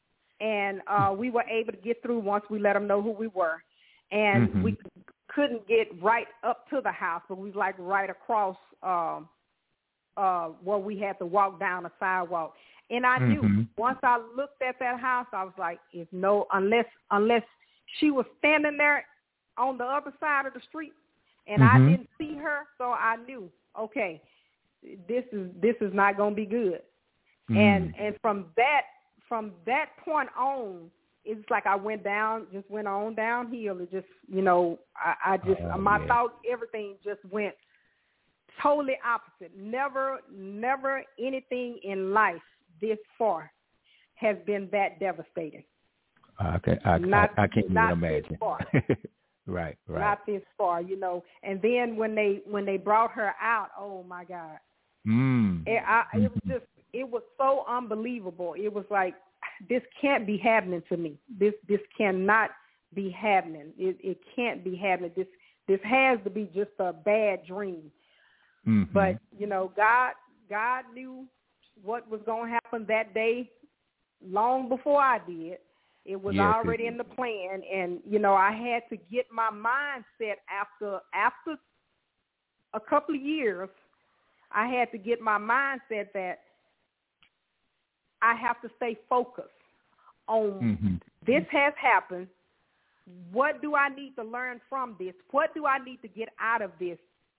and uh, we were able to get through once we let them know who we were, and mm-hmm. we couldn't get right up to the house, but we was like right across, um, uh, where we had to walk down the sidewalk. And I knew mm-hmm. once I looked at that house, I was like, "If no, unless unless she was standing there on the other side of the street, and mm-hmm. I didn't see her, so I knew, okay, this is this is not going to be good." Mm-hmm. And and from that from that point on, it's like I went down, just went on downhill. It just, you know, I, I just oh, my yeah. thoughts, everything just went totally opposite. Never, never anything in life this far has been that devastating. I, can, I, not, I, I can't even imagine. right, right. Not this far, you know. And then when they when they brought her out, oh my God, mm. it, I, it was just it was so unbelievable. It was like, this can't be happening to me. This this cannot be happening. It, it can't be happening. This this has to be just a bad dream. Mm-hmm. But, you know, God God knew what was going to happen that day long before I did. It was yes, already it, in the plan. And, you know, I had to get my mindset after after a couple of years. I had to get my mindset that I have to stay focused on mm-hmm. this has happened. What do I need to learn from this? What do I need to get out of this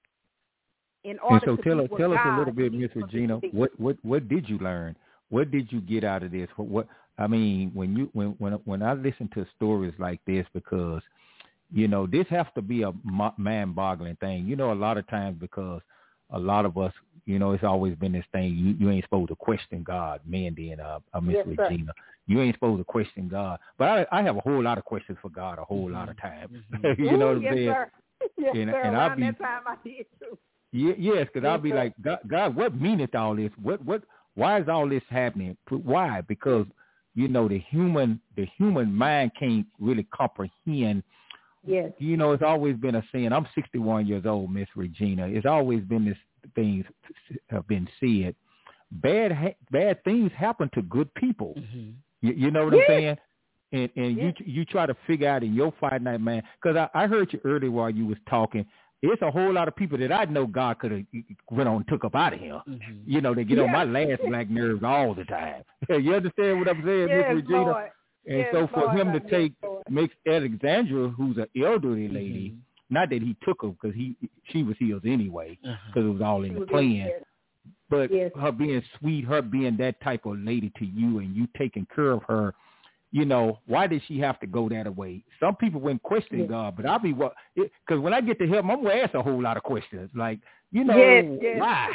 in order and so to tell be us, what tell us God a little bit, Miss needs Regina, me to be? what, what, what did you learn? What did you get out of this? What, what I mean, when you when when when I listen to stories like this, because you know this has to be a man-boggling thing. You know, a lot of times because a lot of us, you know, it's always been this thing. You, you ain't supposed to question God, man. Then, uh, uh Miss Yes, Regina, sir. You ain't supposed to question God. But I, I have a whole lot of questions for God a whole mm-hmm. lot of times. Mm-hmm. you know what I'm yes, saying? Sir. Yes, and, sir. And Around I'll be, that time I did too. Yeah, yes, because yes, I'll be sir. like, God, God, what meaneth all this? What, what? Why is all this happening? Why? Because you know the human, the human mind can't really comprehend. Yes. You know, it's always been a saying. I'm sixty-one years old, Miss Regina. It's always been this things have been said. Bad, ha- bad things happen to good people. Mm-hmm. You, you know what yes. I'm saying? And and yes. you you try to figure out in your finite mind, because I, I heard you earlier while you was talking. It's a whole lot of people that I know God could have went on and took up out of here. Mm-hmm. You know, they get yeah. on my last black nerves all the time. You understand what I'm saying, yes, Miss Regina? Lord. And yes, so for Lord, him to yes, take, Lord. makes Alexandra, who's an elderly lady, mm-hmm. not that he took her because he she was his anyway, because uh-huh. it was all in she the plan. Yes. But yes. her being sweet, her being that type of lady to you and you taking care of her, you know, why did she have to go that way? Some people wouldn't question yes. God, but I'll be what because when I get to heaven, I'm gonna ask a whole lot of questions, like, you know, yes, yes. why?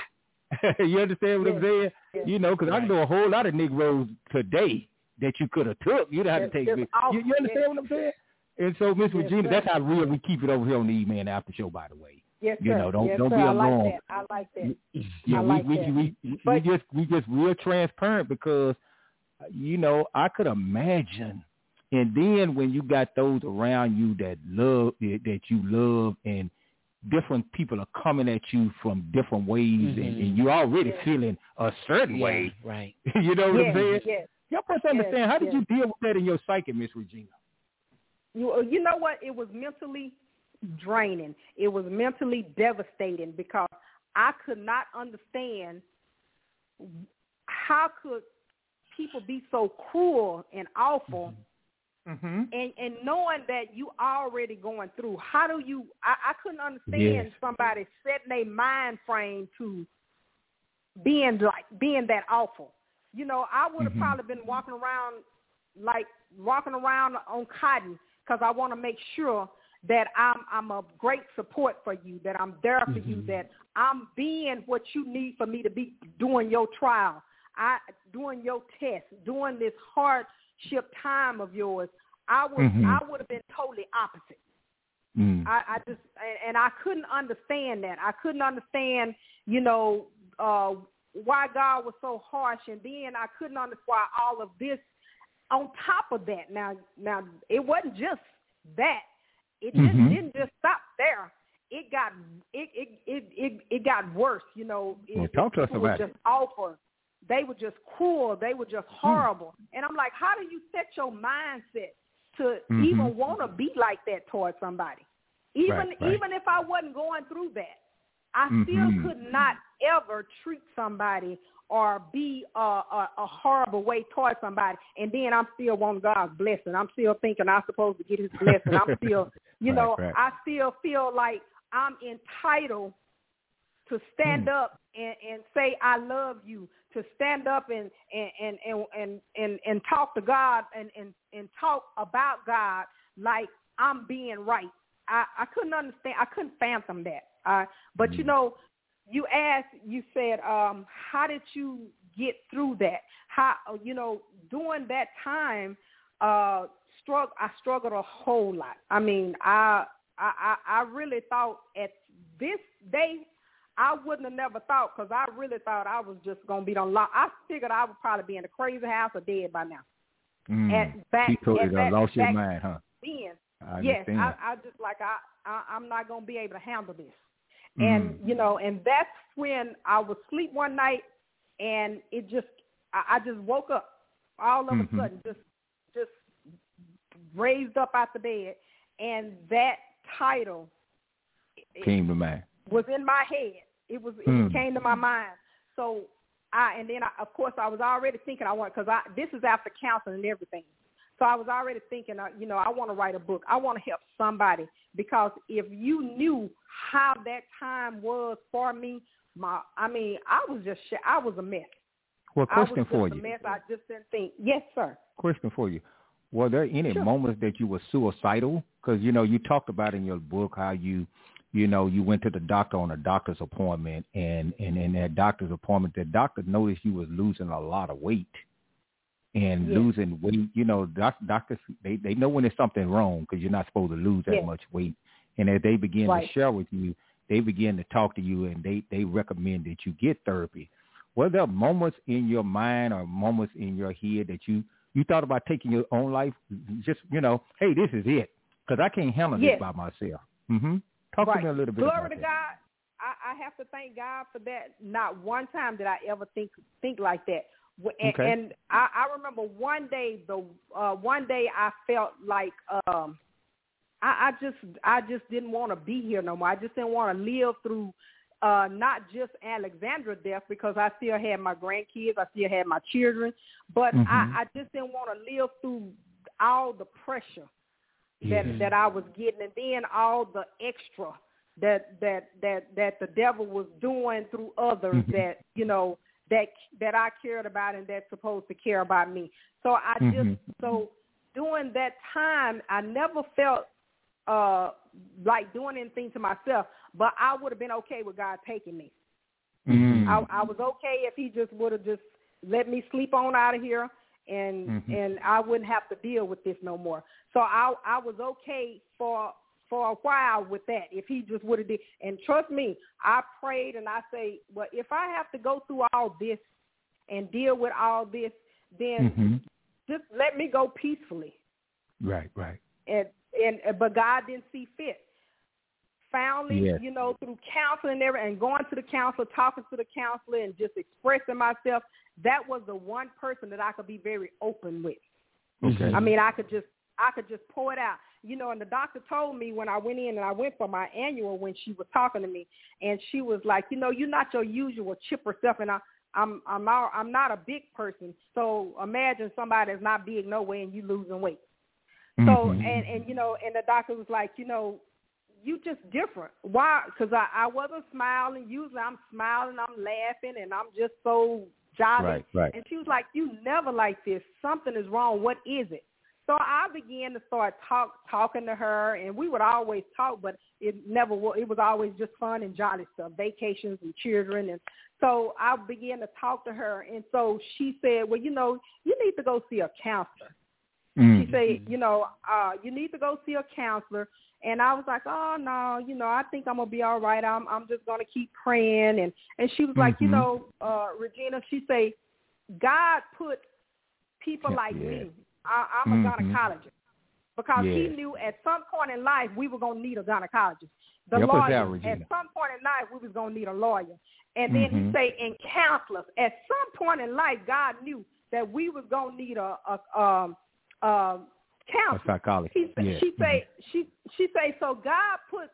You understand what yes. I'm saying? Yes. You know, because right. I can know a whole lot of Negroes today that you could have took. You'd have yes. to take me. You, you understand yes. what I'm saying? And so, Miss yes, Regina, sir. that's how real we keep it over here on the E-Man After Show. By the way, yes, you sir. know, don't yes, don't sir. be I alarmed. like that. I like that. Yeah, I we like we, that. we we but, we just we just real transparent because. You know, I could imagine. And then when you got those around you that love, that you love, and different people are coming at you from different ways, mm-hmm. and, and you're already yes. feeling a certain yeah, way. Right. You know what yes, I'm saying? Yes. Y'all must understand. Yes, How did yes. you deal with that in your psyche, Miss Regina? You, you know what? It was mentally draining. It was mentally devastating because I could not understand how could people be so cruel and awful, mm-hmm. and and knowing that you already going through. How do you? I, I couldn't understand yes. somebody setting a mind frame to being like being that awful. You know, I would have mm-hmm. probably been walking around like walking around on cotton because I want to make sure that I'm I'm a great support for you, that I'm there for mm-hmm. you, that I'm being what you need for me to be doing your trial. I doing your test, doing this hardship time of yours, I would mm-hmm. I would have been totally opposite. Mm. I, I just and, and I couldn't understand that. I couldn't understand, you know, uh, why God was so harsh, and then I couldn't understand why all of this. On top of that, now now it wasn't just that. It just mm-hmm. didn't just stop there. It got it it it it, it got worse. You know, well, it, talk to us it about was it. just awful. They were just cruel. They were just horrible. Mm. And I'm like, how do you set your mindset to mm-hmm. even want to be like that towards somebody? Even right, right. even if I wasn't going through that, I mm-hmm. still could not ever treat somebody or be a, a, a horrible way towards somebody. And then I'm still wanting God's blessing. I'm still thinking I'm supposed to get his blessing. I'm still, you right, know, right. I still feel like I'm entitled to stand mm. up and, and say I love you, to stand up and and and and and, and, and talk to God and, and, and talk about God like I'm being right. I, I couldn't understand. I couldn't fathom that. Uh, but, mm. you know, you asked, you said, um, how did you get through that? How, you know, during that time, uh, struggle, I struggled a whole lot. I mean, I, I, I really thought at this day, I wouldn't have never thought, because I really thought I was just going to be on lock. I figured I would probably be in a crazy house or dead by now. Mm. At back, he told at you that, lost your back mind, huh? Then, I yes, understand. I, I just like I, I I'm not gonna be able to handle this, mm. and you know, and that's when I was asleep one night, and it just I, I just woke up all of mm-hmm. a sudden, just just raised up out the bed, and that title came to mind. Was in my head. It was it mm. came to my mind. So I and then I, of course I was already thinking I want because I this is after counseling and everything. So I was already thinking, uh, you know, I want to write a book. I want to help somebody because if you knew how that time was for me, my, I mean, I was just, I was a mess. Well, question I was for just you. A mess. I just didn't think. Yes, sir. Question for you. Were there any sure. moments that you were suicidal? Because, you know, you talked about in your book how you, you know, you went to the doctor on a doctor's appointment, and, and in that doctor's appointment, the doctor noticed you was losing a lot of weight. And yes. losing weight, you know, doc, doctors, they, they know when there's something wrong because you're not supposed to lose that yes. much weight. And as they begin right. to share with you, they begin to talk to you, and they, they recommend that you get therapy. Were there moments in your mind or moments in your head that you, you thought about taking your own life? Just, you know, hey, this is it, because I can't handle yes. this by myself. Mm-hmm. Talk right. to me a little bit Glory about to that. God. I, I have to thank God for that. Not one time did I ever think think like that. And, okay. and I, I remember one day, the uh, one day I felt like um, I, I just I just didn't want to be here no more. I just didn't want to live through uh, not just Alexandra death because I still had my grandkids, I still had my children, but mm-hmm. I, I just didn't want to live through all the pressure that yes. that I was getting, and then all the extra that that that that the devil was doing through others mm-hmm. that you know. that that I cared about and that's supposed to care about me. So I mm-hmm. just, so during that time, I never felt uh, like doing anything to myself, but I would have been okay with God taking me. Mm-hmm. I, I was okay if he just would have just let me sleep on out of here and mm-hmm. and I wouldn't have to deal with this no more. So I I was okay for for a while with that, if he just would have did. And trust me, I prayed and I say, well, if I have to go through all this and deal with all this, then mm-hmm. just let me go peacefully. Right, right. And and but God didn't see fit. Finally, yes. you know, through counseling and everything, and going to the counselor, talking to the counselor, and just expressing myself, that was the one person that I could be very open with. Okay. I mean, I could just I could just pour it out. You know, and the doctor told me when I went in and I went for my annual when she was talking to me, and she was like, you know, you're not your usual chipper self, and I, I'm I'm not, I'm not a big person, so imagine somebody that's not big no way and you losing weight. Mm-hmm. So and and you know, and the doctor was like, you know, you just different. Why? Because I, I wasn't smiling. Usually I'm smiling, I'm laughing, and I'm just so jolly. Right, right. And she was like, you never like this. Something is wrong. What is it? So I began to start talk, talking to her, and we would always talk, but it never was. It was always just fun and jolly stuff, vacations and children. And so I began to talk to her, and so she said, well, you know, you need to go see a counselor. Mm-hmm. She said, you know, uh, you need to go see a counselor. And I was like, oh, no, you know, I think I'm going to be all right. I'm I'm just going to keep praying. And, and she was mm-hmm. like, you know, uh, Regina, she said, God put people like yeah. me. I, I'm a mm-hmm. gynecologist because yeah. he knew at some point in life we were going to need a gynecologist. The yep, lawyer, out, at some point in life we was going to need a lawyer. And then mm-hmm. he say, and counselors. At some point in life, God knew that we was going to need a, a, um, a counselor. A psychologist. He, yeah. She mm-hmm. say, she she say, so God put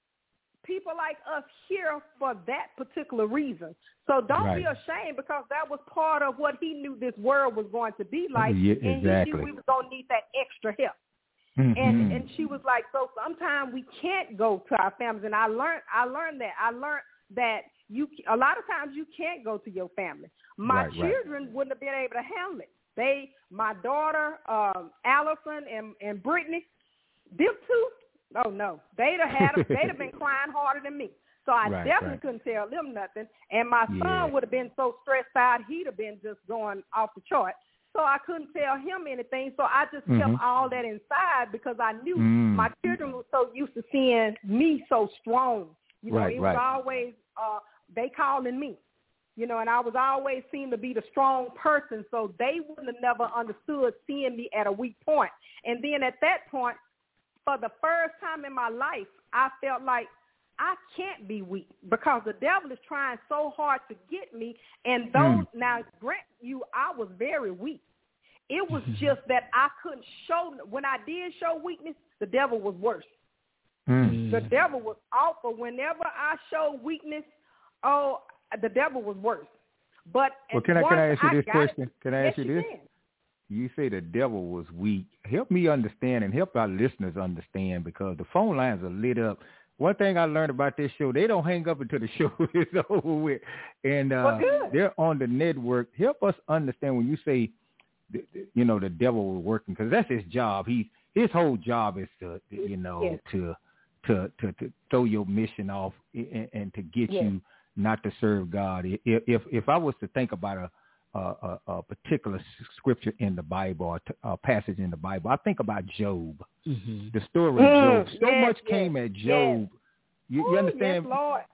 people like us here for that particular reason. So don't right. be ashamed because that was part of what he knew this world was going to be like. Yeah, and exactly. he knew we was going to need that extra help. Mm-hmm. And and she was like, so sometimes we can't go to our families. And I learned I learned that. I learned that you a lot of times you can't go to your family. My right, children right. wouldn't have been able to handle it. They, my daughter, um, Allison and, and Brittany, them two, oh no, they'd have had them, they'd have been crying harder than me. So I right, definitely right. couldn't tell them nothing. And my yeah. son would have been so stressed out, he'd have been just going off the chart. So I couldn't tell him anything. So I just mm-hmm. kept all that inside because I knew mm. my children were so used to seeing me so strong. You know, right, it right. was always, uh, they calling me. You know, and I was always seen to be the strong person, so they wouldn't have never understood seeing me at a weak point. And then at that point, for the first time in my life, I felt like I can't be weak because the devil is trying so hard to get me. And those, mm. now, grant you, I was very weak. It was just that I couldn't show, when I did show weakness, the devil was worse. Mm. The devil was awful. Whenever I showed weakness, oh, the devil was worse. But well, can I, can I ask you I this question? It, can I ask yes, you this? Can. You say the devil was weak. Help me understand and help our listeners understand, because the phone lines are lit up. One thing I learned about this show, they don't hang up until the show is over with. And uh, well, they're on the network. Help us understand when you say, you know, the devil was working, because that's his job. He His whole job is to, you know, yes. to, to to to throw your mission off and, and to get yes. you not to serve God. If, if if I was to think about a a, a particular scripture in the Bible or a passage in the Bible, I think about Job. Mm-hmm. The story mm, of Job. So yes, much yes, came at Job. Yes. You, Ooh, you understand? Yes, Lord.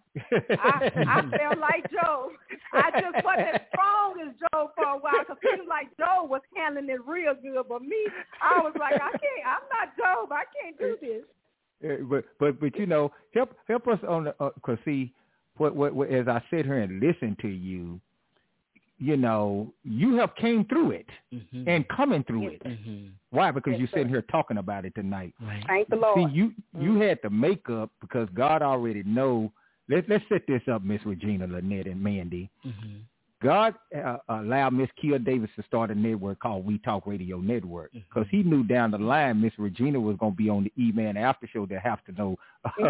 I, I felt like Job. I just wasn't as strong as Job for a while, because it seemed like Job was handling it real good. But me, I was like, I can't. I'm not Job. I can't do this. Yeah, but but but you know, help help us on the because uh, see, what, what what as I sit here and listen to you, you know, you have came through it mm-hmm. and coming through yes. it. Mm-hmm. Why? Because yes, you're sitting sir. here talking about it tonight. Right. Thank the Lord. See, you mm-hmm. you had the makeup because God already know. Let's let's set this up, Miss Regina, Lynette, and Mandy. Mm-hmm. God uh, allowed Miss Kia Davis to start a network called We Talk Radio Network, because mm-hmm. he knew down the line Miss Regina was going to be on the E-Man After Show. They have to know,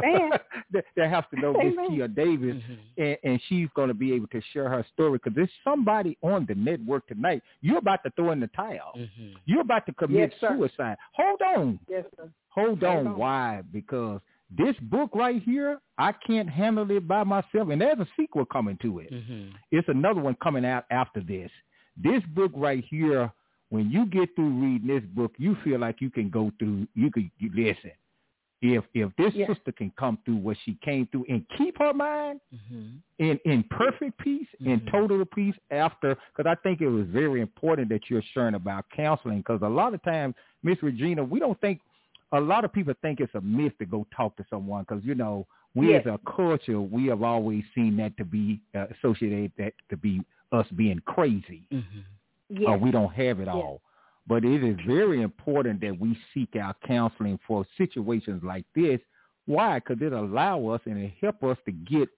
they, they have to know Miss Kia Davis, mm-hmm. and, and she's going to be able to share her story, because there's somebody on the network tonight. You're about to throw in the towel. Mm-hmm. You're about to commit yes, suicide. Hold on. Yes, sir. Hold on. Hold on. Why? Because this book right here, I can't handle it by myself. And there's a sequel coming to it. Mm-hmm. It's another one coming out after this. This book right here, when you get through reading this book, you feel like you can go through, you could you listen. If if this yeah. sister can come through what she came through and keep her mind mm-hmm. in, in perfect peace, mm-hmm. in total peace after, because I think it was very important that you're sharing about counseling, because a lot of times, Miss Regina, we don't think, a lot of people think it's a myth to go talk to someone, because, you know, we yes. as a culture, we have always seen that to be uh, associated that to be us being crazy. Mm-hmm. Yes. Or we don't have it yes. all. But it is very important that we seek out counseling for situations like this. Why? Because it allows us and it help us to get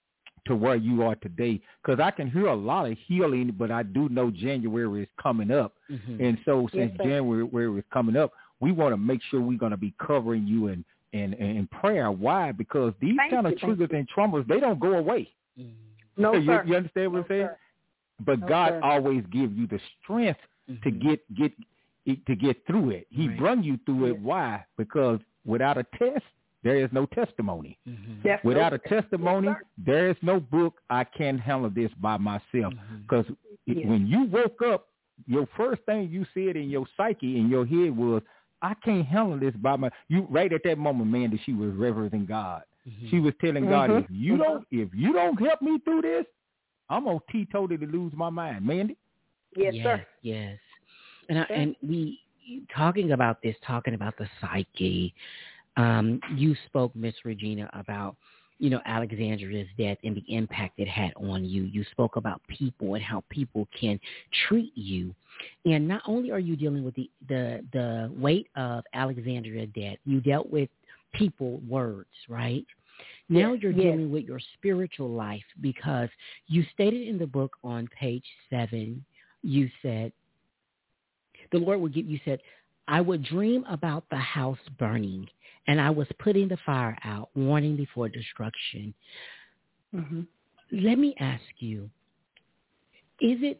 to where you are today. Because I can hear a lot of healing, but I do know January is coming up. Mm-hmm. And so since yes, January is coming up, we want to make sure we're going to be covering you in, in, in prayer. Why? Because these thank kind of you, triggers and traumas, they don't go away. Mm-hmm. No, you, sir. You understand what no, I'm saying? Sir. But no, God sir. always gives you the strength mm-hmm. to get get to get through it. He right. brung you through yes. it. Why? Because without a test, there is no testimony. Mm-hmm. Yes, Without no, a testimony, yes, there is no book. I can't handle this by myself. Because mm-hmm. yes. when you woke up, your first thing you said in your psyche, in your head was, I can't handle this by my. You right at that moment, man, that she was reverencing God. Mm-hmm. She was telling God, mm-hmm. if you don't, if you don't help me through this, I'm gonna teetotally lose my mind, Mandy. Yes, yes, sir. Yes. And I, and we talking about this, talking about the psyche. Um, you spoke, Miss Regina, about you know Alexandria's death and the impact it had on you. You spoke about people and how people can treat you. And not only are you dealing with the the, the weight of Alexandria's death, you dealt with people, words, right? Now you're yes. dealing with your spiritual life, because you stated in the book on page seven, you said, the Lord would give, you said, I would dream about the house burning, and I was putting the fire out, warning before destruction. Mm-hmm. Let me ask you, is it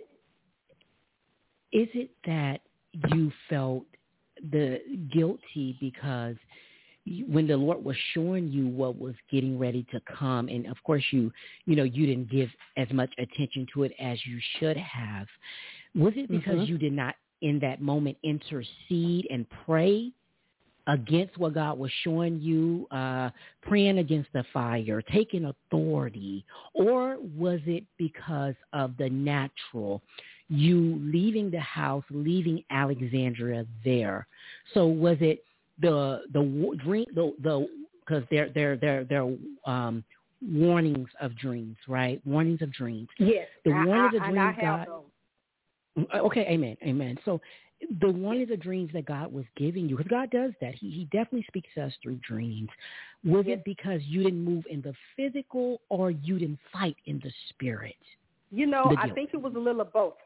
is it that you felt the guilty because when the Lord was showing you what was getting ready to come, and of course you, you know, you didn't give as much attention to it as you should have. Was it because mm-hmm. you did not in that moment intercede and pray against what God was showing you, uh, praying against the fire, taking authority, or was it because of the natural, you leaving the house, leaving Alexandria there? So was it the the dream the the because they're they're they're they're um, warnings of dreams, right? Warnings of dreams. Yes, the I, warnings I, of and dreams. I have God, those. Okay, amen, amen. So the warnings of dreams that God was giving you, because God does that. He he definitely speaks to us through dreams. Was yes. it because you didn't move in the physical or you didn't fight in the spirit? You know, I think it was a little of both.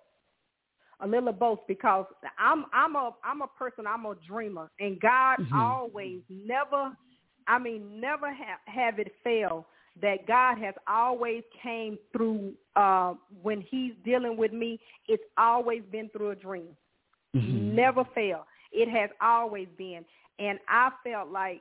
A little of both, because I'm I'm a I'm a person, I'm a dreamer, and God mm-hmm. always never, I mean, never have have it fail that God has always came through uh, when He's dealing with me. It's always been through a dream. Mm-hmm. Never fail. It has always been, and I felt like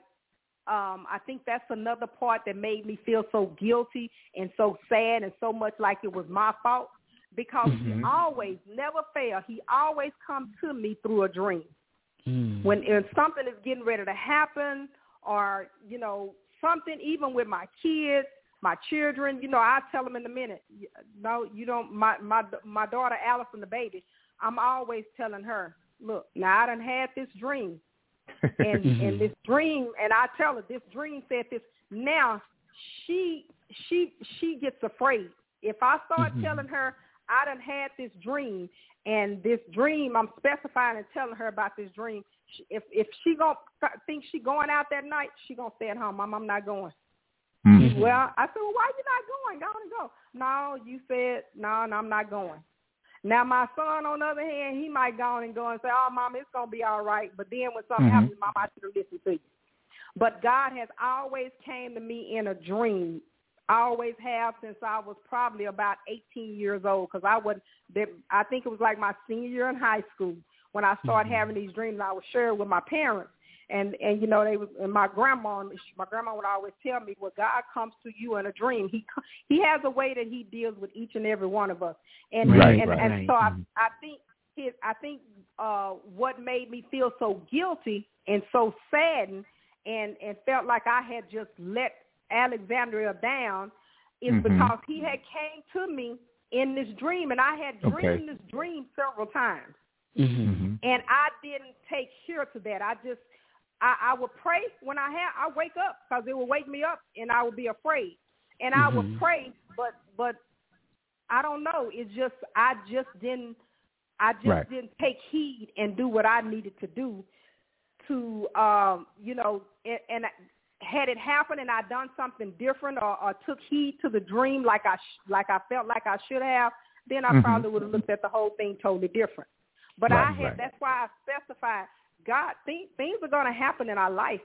um, I think that's another part that made me feel so guilty and so sad and so much like it was my fault. Because mm-hmm. he always, never fail, he always comes to me through a dream. Mm. When, when something is getting ready to happen, or, you know, something, even with my kids, my children, you know, I tell them in a minute, no, you don't, my, my, my daughter Allison, the baby, I'm always telling her, look, now I done had this dream. And, and this dream, and I tell her, this dream said this. Now, she, she, she gets afraid. If I start mm-hmm. telling her, I done had this dream, and this dream, I'm specifying and telling her about this dream. If if she gonna think she going out that night, she gonna stay at home. Mom, I'm not going. Mm-hmm. Well, I said, well, why you not going? Go on and go. No, you said, no, no, I'm not going. Now, my son, on the other hand, he might go on and go and say, oh, Mom, it's going to be all right. But then when something mm-hmm. happens, Mom, I should have listened to you. But God has always came to me in a dream. I always have since I was probably about eighteen years old, because I was, I think it was like my senior year in high school when I started mm-hmm. having these dreams. I would share with my parents, and and you know they was, and my grandma, my grandma would always tell me, well, God comes to you in a dream. He he has a way that He deals with each and every one of us, and right, and, right. and so I I think his I think uh, what made me feel so guilty and so saddened and and felt like I had just let Alexandria down is mm-hmm. because he had came to me in this dream, and I had dreamed okay. this dream several times, mm-hmm. and I didn't take heed to that. I just I, I would pray when I had I wake up, because it would wake me up, and I would be afraid, and mm-hmm. I would pray, but but I don't know. It's just I just didn't I just right. didn't take heed and do what I needed to do to um you know and. and had it happened and I done something different, or, or took heed to the dream like I sh- like I felt like I should have, then I mm-hmm. probably would have looked at the whole thing totally different. But right, I had right. that's why I specified, God, th- things are going to happen in our life.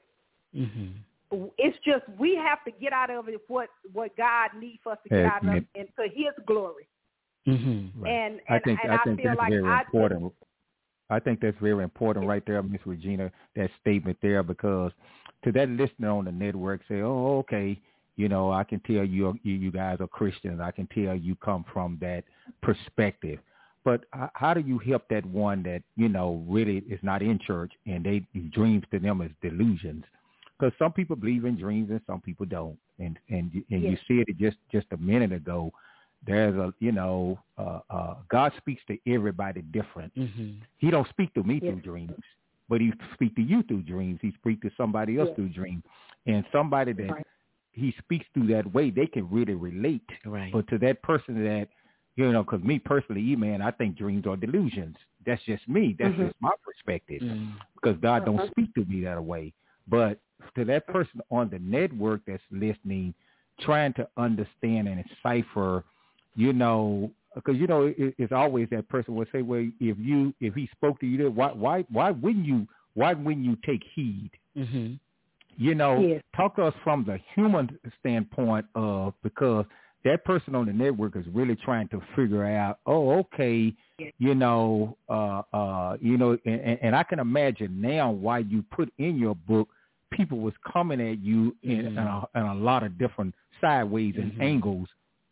Mm-hmm. It's just we have to get out of it what what God needs us to get out of it, and to His glory. Mm-hmm. Right. And, and I think and I I think feel that's like very I important. Just, I think that's very important right there, Miss Regina, that statement there, because to that listener on the network say, oh, okay, you know, I can tell you you, you guys are Christians. I can tell you come from that perspective. But how do you help that one that, you know, really is not in church and they dreams to them is delusions? Because some people believe in dreams and some people don't. And and, and yes. you said it just, just a minute ago. There's a, you know, uh, uh, God speaks to everybody different. Mm-hmm. He don't speak to me yes. through dreams, but He speaks to you through dreams. He speaks to somebody else yes. through dreams. And somebody that right. He speaks through that way, they can really relate. Right. But to that person that, you know, because me personally, man, I think dreams are delusions. That's just me. That's mm-hmm. just my perspective, mm-hmm. because God don't uh-huh. speak to me that way. But to that person on the network that's listening, trying to understand and decipher, you know, because, you know, it, it's always that person will say, well, if you, if He spoke to you, why, why, why wouldn't you, why wouldn't you take heed? Mm-hmm. You know, yes. talk to us from the human standpoint of, because that person on the network is really trying to figure out, oh, okay, yes. you know, uh, uh, you know, and, and I can imagine now why you put in your book, people was coming at you in, mm-hmm. in, a, in a lot of different sideways and mm-hmm. angles.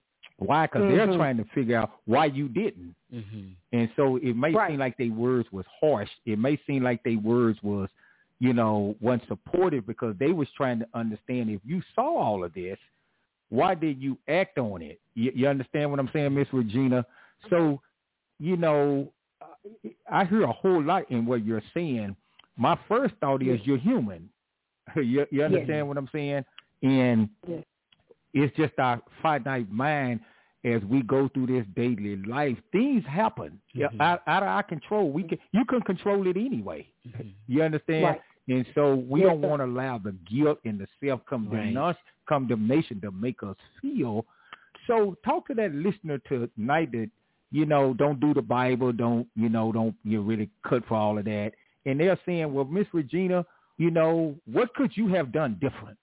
Why? Because mm-hmm. they're trying to figure out why you didn't. Mm-hmm. And so it may right. seem like their words was harsh. It may seem like their words was, you know, wasn't supportive, because they was trying to understand, if you saw all of this, why did you act on it? You, you understand what I'm saying, Miss Regina? So, you know, I hear a whole lot in what you're saying my first thought is you're human. you, you understand yes. what I'm saying? And yes. it's just our finite mind as we go through this daily life. Things happen mm-hmm. out, out of our control. We can, you can control it anyway. Mm-hmm. You understand? Right. And so we yes, don't want to allow the guilt and the self-condemnation right. condemnation to make us feel. So talk to that listener tonight that, you know, don't do the Bible, don't, you know, don't you really cut for all of that. And they're saying, well, Miss Regina, you know, what could you have done different?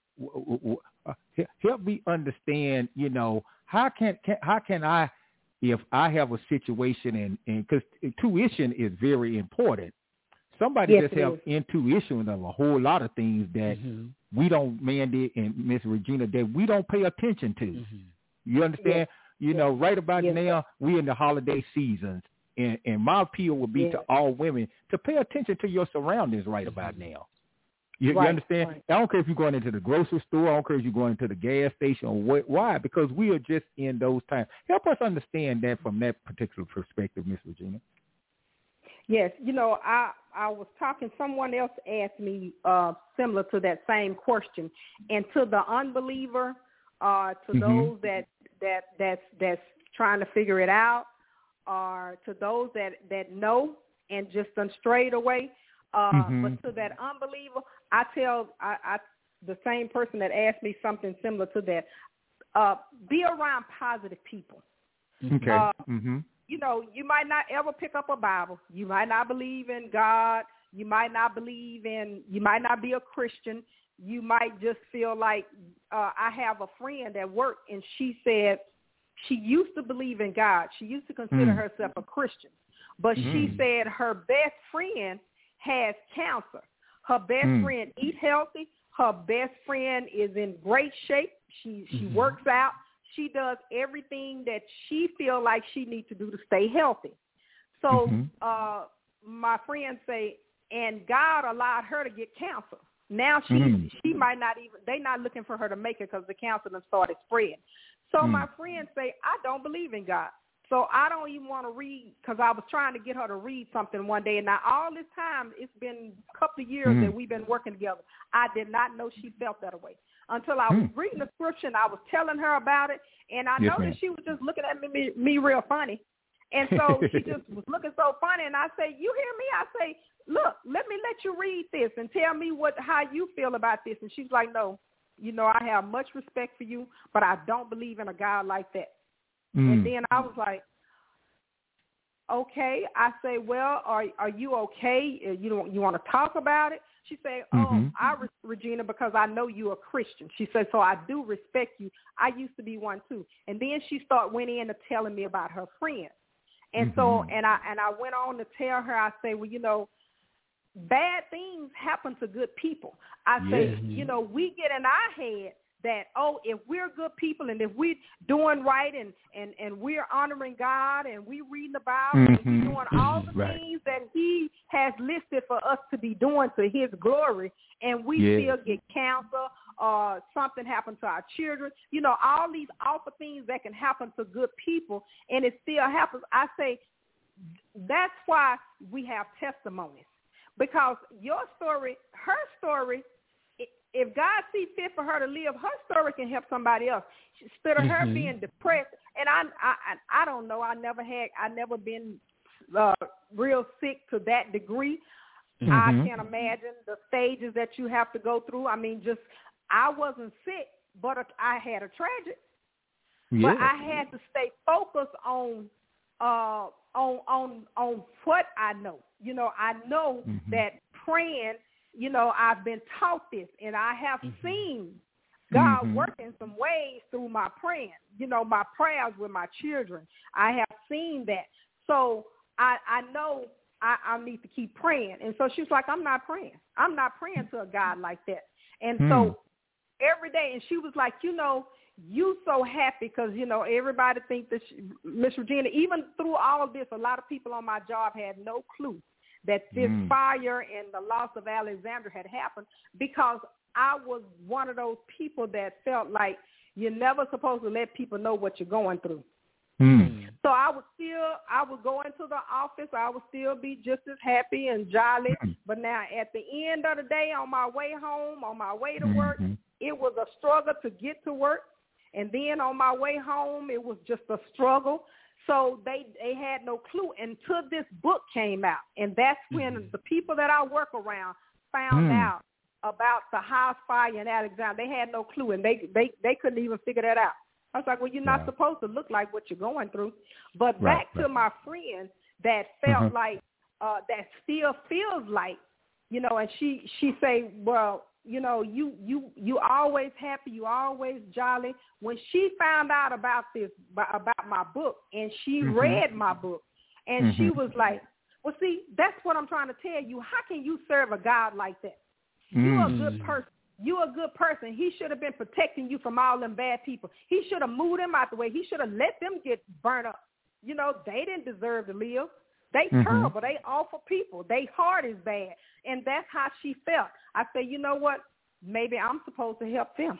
Help me understand, you know, how can, can how can I, if I have a situation and, and because intuition is very important. Somebody yes, just have is. intuition of a whole lot of things that mm-hmm. we don't, Mandy and Miss Regina, that we don't pay attention to. Mm-hmm. You understand? Yes. You yes. know, right about yes. now, we in the holiday seasons, and, and my appeal would be yes. to all women to pay attention to your surroundings right mm-hmm. about now. You, right. you understand? Right. I don't care if you're going into the grocery store. I don't care if you're going into the gas station. Or what, why? Because we are just in those times. Help us understand that from that particular perspective, Miss Regina. Yes, you know, I I was talking, someone else asked me uh, similar to that same question. And to the unbeliever, uh, to mm-hmm. those that, that that's that's trying to figure it out, or to those that, that know and just done strayed away, uh, mm-hmm. but to that unbeliever, I tell I, I the same person that asked me something similar to that, uh, be around positive people. Okay. Uh, mm-hmm. You know, you might not ever pick up a Bible. You might not believe in God. You might not believe in, you might not be a Christian. You might just feel like, uh, I have a friend at work, and she said she used to believe in God. She used to consider mm. herself a Christian. But mm. she said her best friend has cancer. Her best mm. friend eat healthy. Her best friend is in great shape. She she mm-hmm. works out. She does everything that she feel like she needs to do to stay healthy. So mm-hmm. uh, my friends say, and God allowed her to get cancer. Now she mm. she might not even, they not looking for her to make it because the cancer done started spreading. So mm. my friends say, I don't believe in God. So I don't even want to read, because I was trying to get her to read something one day. And now all this time, it's been a couple of years mm. that we've been working together. I did not know she felt that way. Until I was mm. reading the scripture and I was telling her about it, and I yes, noticed ma'am. she was just looking at me, me, me real funny. And so she just was looking so funny, and I say, you hear me? I say, look, let me let you read this and tell me what how you feel about this. And she's like, no, you know, I have much respect for you, but I don't believe in a God like that. Mm. And then I was like, okay. I say, well, are are you okay? You don't, you want to talk about it? She said, oh, mm-hmm. I, Regina, because I know you're a Christian. She said, so I do respect you. I used to be one too. And then she started went in to telling me about her friends. And mm-hmm. so, and I and I went on to tell her, I say, well, you know, bad things happen to good people. I yes. say, you know, we get in our head that, oh, if we're good people and if we're doing right and, and, and we're honoring God and we reading the Bible mm-hmm. and we're doing all the right. things that he has listed for us to be doing to his glory, and we yes. still get cancer or something happen to our children, you know, all these awful things that can happen to good people, and it still happens. I say that's why we have testimonies, because your story, her story, if God sees fit for her to live, her story can help somebody else. Instead of mm-hmm. her being depressed, and I, I, I don't know. I never had, I never been uh, real sick to that degree. Mm-hmm. I can't imagine the stages that you have to go through. I mean, just I wasn't sick, but I had a tragedy. Yeah. But I had to stay focused on, uh, on, on, on what I know. You know, I know mm-hmm. that praying. You know, I've been taught this, and I have mm-hmm. seen God mm-hmm. work in some ways through my praying, you know, my prayers with my children. I have seen that. So I, I know I, I need to keep praying. And so she was like, I'm not praying. I'm not praying to a God like that. And mm. so every day, and she was like, you know, you so happy because, you know, everybody thinks that Miss Regina, even through all of this, a lot of people on my job had no clue that this mm. fire and the loss of Alexandra had happened, because I was one of those people that felt like you're never supposed to let people know what you're going through. Mm. So I would still, I would go into the office. I would still be just as happy and jolly. Mm. But now at the end of the day, on my way home, on my way to work, mm-hmm. it was a struggle to get to work. And then on my way home, it was just a struggle. So they, they had no clue until this book came out. And that's when mm-hmm. the people that I work around found mm. out about the house fire in Alexandria. They had no clue, and they, they, they couldn't even figure that out. I was like, well, you're not right. supposed to look like what you're going through. But right, back right. to my friend that felt mm-hmm. like, uh, that still feels like, you know, and she, she say, well, you know, you, you, you always happy, you always jolly. When she found out about this, about my book, and she mm-hmm. read my book, and mm-hmm. she was like, well, see, that's what I'm trying to tell you. How can you serve a God like that? Mm-hmm. You're a good person. You're a good person. He should have been protecting you from all them bad people. He should have moved them out the way. He should have let them get burnt up. You know, they didn't deserve to live. They mm-hmm. terrible. They awful people. They heart is bad. And that's how she felt. I said, you know what? Maybe I'm supposed to help them.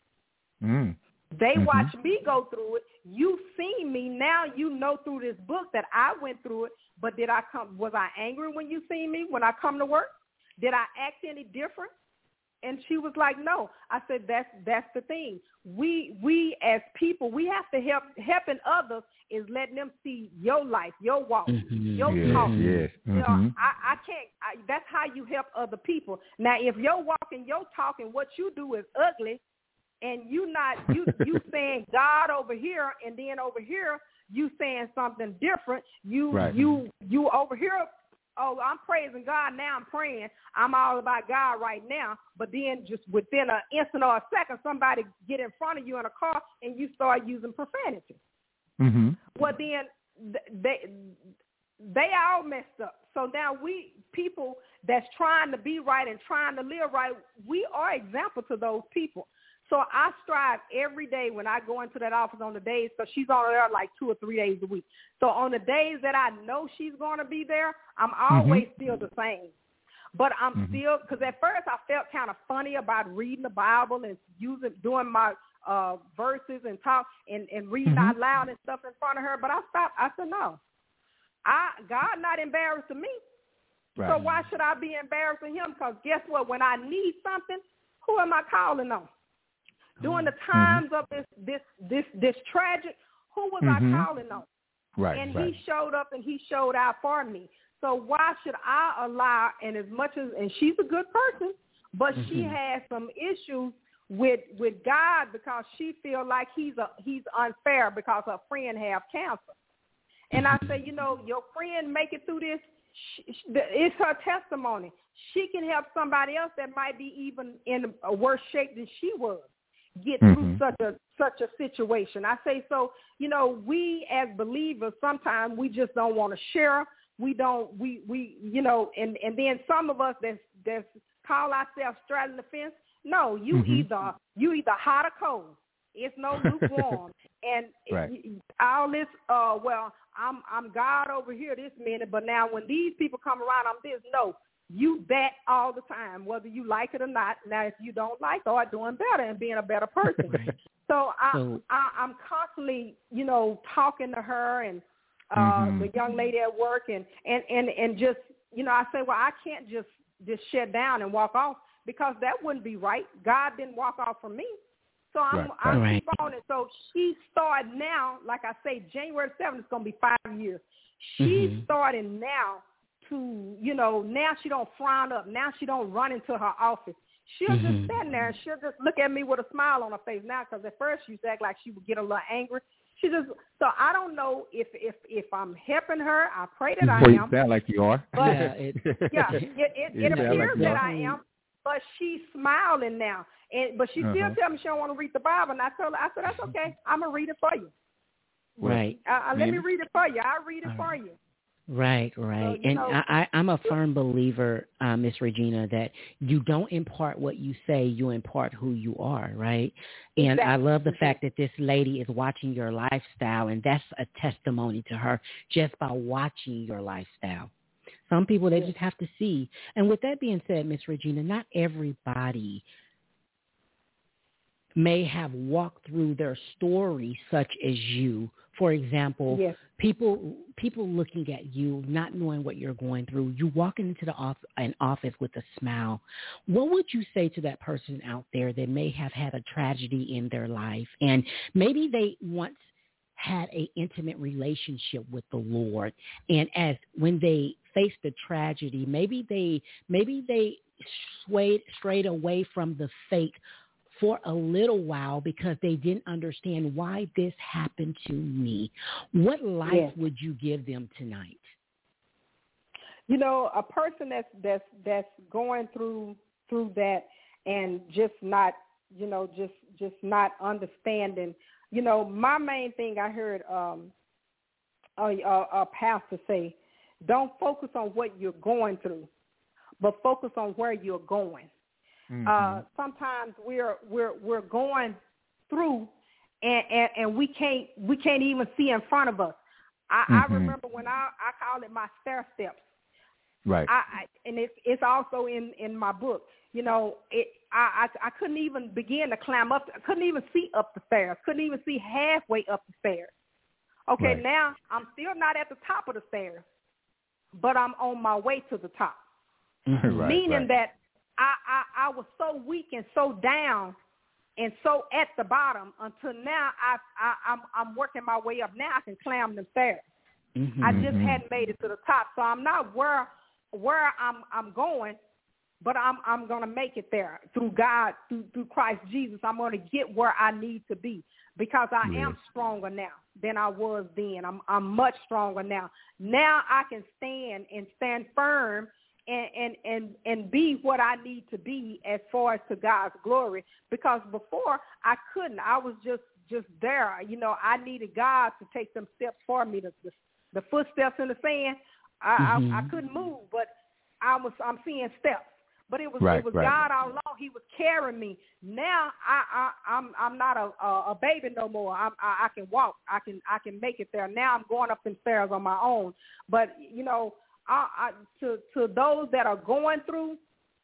Mm. They mm-hmm. watched me go through it. You've seen me. Now you know through this book that I went through it. But did I come? Was I angry when you seen me, when I come to work? Did I act any different? And she was like, no. I said, that's that's the thing. We we as people, we have to help. Helping others is letting them see your life, your walk, mm-hmm. your yes, talk. Yes. Mm-hmm. You know, I, I can't. I, that's how you help other people. Now, if your walk and your talk and what you do is ugly, and you not you you saying God over here, and then over here you saying something different. You right. you you over here. Oh, I'm praising God now. I'm praying. I'm all about God right now. But then just within an instant or a second, somebody get in front of you in a car and you start using profanity. Mm-hmm. Well, then they they all messed up. So now we, people that's trying to be right and trying to live right, we are example to those people. So I strive every day when I go into that office on the days, because she's on there like two or three days a week. So on the days that I know she's going to be there, I'm always mm-hmm. still the same. But I'm mm-hmm. still, because at first I felt kind of funny about reading the Bible and using, doing my uh, verses and talk and, and reading mm-hmm. out loud and stuff in front of her. But I stopped. I said, no, I God not embarrassing me. Right. So why should I be embarrassing him? Because guess what? When I need something, who am I calling on? During the times mm-hmm. of this, this, this, this tragic, who was mm-hmm. I calling on? Right, and right. he showed up and he showed out for me. So why should I allow, and as much as, and she's a good person, but mm-hmm. she has some issues with with God because she feel like he's a he's unfair because her friend have cancer. And I say, you know, your friend make it through this. She, it's her testimony. She can help somebody else that might be even in a worse shape than she was get mm-hmm. through such a such a situation. I say, so, you know, we as believers, sometimes we just don't want to share. We don't, we, we you know, and, and then some of us that that call ourselves straddling the fence, no, you mm-hmm. either you either hot or cold. It's no lukewarm. And right. all this, uh, well, I'm I'm God over here this minute, but now when these people come around, I'm this. No, you that all the time, whether you like it or not. Now, if you don't like, start doing better and being a better person. right. So, I, so I, I'm constantly, you know, talking to her and uh, mm-hmm. the young lady at work, and, and, and, and just, you know, I say, well, I can't just, just shut down and walk off because that wouldn't be right. God didn't walk off from me. So I'm, right. I right. keep on it. So she started now, like I say, January seventh is going to be five years. She's mm-hmm. starting now to, you know, now she don't frown up. Now she don't run into her office. She'll mm-hmm. just stand there and she'll just look at me with a smile on her face now, because at first she used to act like she would get a little angry. She just, so I don't know if if if I'm helping her. I pray that well, I you am. sound like you are. But yeah, it, yeah, it, it, it appears like that I am. But she's smiling now, and but she uh-huh. still tells me she don't want to read the Bible. And I told her, I said, that's okay. I'm gonna read it for you. Right. Uh, let me read it for you. I'll read it for you. Right, right. So, and know, I, I, I'm a firm believer, uh, Miss Regina, that you don't impart what you say, you impart who you are, right? And exactly. I love the fact that this lady is watching your lifestyle, and that's a testimony to her just by watching your lifestyle. Some people, they just have to see. And with that being said, Miss Regina, not everybody may have walked through their story such as you For example, yes. people people looking at you, not knowing what you're going through, you walking into the off, an office with a smile. What would you say to that person out there that may have had a tragedy in their life, and maybe they once had an intimate relationship with the Lord, and as when they faced the tragedy, maybe they maybe they swayed strayed away from the faith for a little while because they didn't understand why this happened to me. What life yes. would you give them tonight? You know, a person that's that's that's going through through that and just not, you know, just just not understanding. You know, my main thing I heard um, a, a, a pastor say, don't focus on what you're going through, but focus on where you're going. Mm-hmm. Uh, sometimes we're we're we're going through, and, and, and we can't we can't even see in front of us. I, mm-hmm. I remember when I, I call it my stair steps. Right. I, I and it's it's also in, in my book. You know, it I, I I couldn't even begin to climb up. I couldn't even see up the stairs. Couldn't even see halfway up the stairs. Okay, right. Now I'm still not at the top of the stairs, but I'm on my way to the top. right, Meaning right. that I, I, I was so weak and so down and so at the bottom until now I, I, I'm, I'm working my way up. Now I can climb the stairs. Mm-hmm. I just hadn't made it to the top. So I'm not where where I'm I'm going, but I'm I'm going to make it there through God, through, through Christ Jesus. I'm going to get where I need to be because I yes. am stronger now than I was then. I'm I'm much stronger now. Now I can stand and stand firm And, and and and be what I need to be as far as to God's glory, because before I couldn't. I was just just there. You know, I needed God to take some steps for me. The the, the footsteps in the sand, I, mm-hmm. I I couldn't move, but I was I'm seeing steps. But it was right, it was right. God all along. He was carrying me. Now I, I I'm I'm not a, a, a baby no more. I'm, I I can walk. I can I can make it there. Now I'm going up them stairs on my own. But you know. I, I, to, to those that are going through,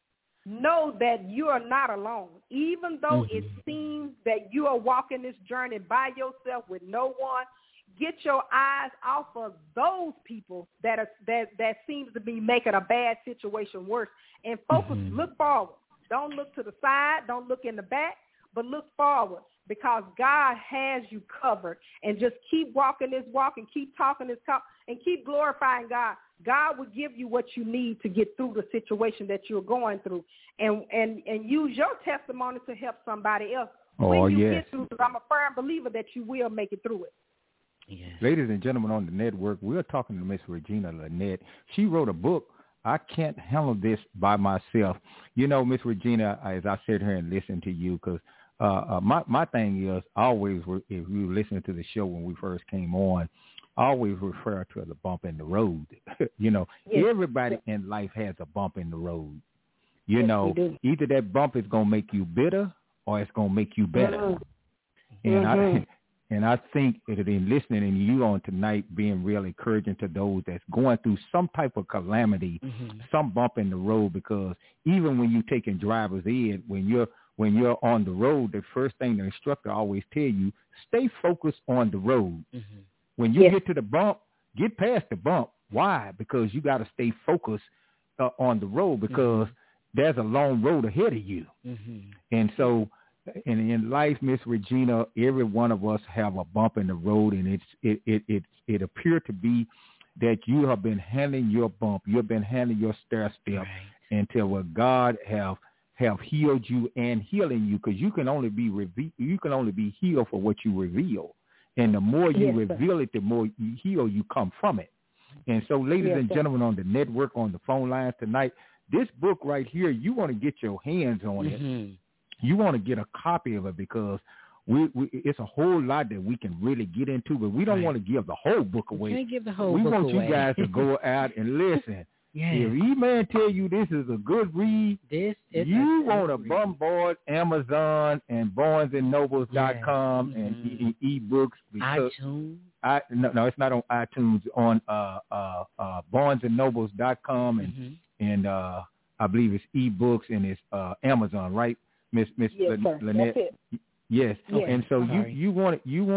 know that you are not alone. Even though mm-hmm. it seems that you are walking this journey by yourself with no one, get your eyes off of those people that are, that that seems to be making a bad situation worse, and focus. Mm-hmm. Look forward. Don't look to the side. Don't look in the back, but look forward, because God has you covered. And just keep walking this walk and keep talking this talk and keep glorifying God. God will give you what you need to get through the situation that you're going through, and and, and use your testimony to help somebody else oh, when you yes. get through. Because I'm a firm believer that you will make it through it. Yes. Ladies and gentlemen on the network, we're talking to Miss Regina Lynette. She wrote a book, I Can't Handle This by Myself. You know, Miss Regina, as I sit here and listen to you, because uh, uh, my, my thing is always, if you listen to the show when we first came on, I always refer to the bump in the road. you know, yes. everybody yes. in life has a bump in the road. You yes, know, either that bump is going to make you bitter or it's going to make you better. Mm-hmm. And mm-hmm. I and I think it in listening and you on tonight being real encouraging to those that's going through some type of calamity, mm-hmm. some bump in the road, because even when you're taking driver's ed, when you're when you're on the road, the first thing the instructor always tell you, stay focused on the road. Mm-hmm. When you yes. get to the bump, get past the bump. Why? Because you got to stay focused uh, on the road, because mm-hmm. there's a long road ahead of you. Mm-hmm. And so in, in life, Miss Regina, every one of us have a bump in the road, and it's it it it, it appeared to be that you have been handling your bump. You've been handling your stair step right. until what God have have healed you and healing you, because you can only be reve- you can only be healed for what you reveal. And the more you yes, reveal sir. it, the more you heal you come from it. And so, ladies yes, and gentlemen on the network, on the phone lines tonight, this book right here, you want to get your hands on mm-hmm. it. You want to get a copy of it, because we, we it's a whole lot that we can really get into, but we don't right. want to give the whole book away. We can't give the whole we book want away. you guys to go out and listen. Yeah. If E-Man tell you this is a good read, this is you want to bombard Amazon and Barnes and Nobles dot com yeah. and mm-hmm. e- ebooks. iTunes. I no, no, it's not on iTunes. On uh, uh, uh, Barnes and Nobles dot com and mm-hmm. and uh, I believe it's ebooks, and it's uh, Amazon, right, Miss Miss yes, L- Lynette? That's it. Yes. yes. And so you, you want you want to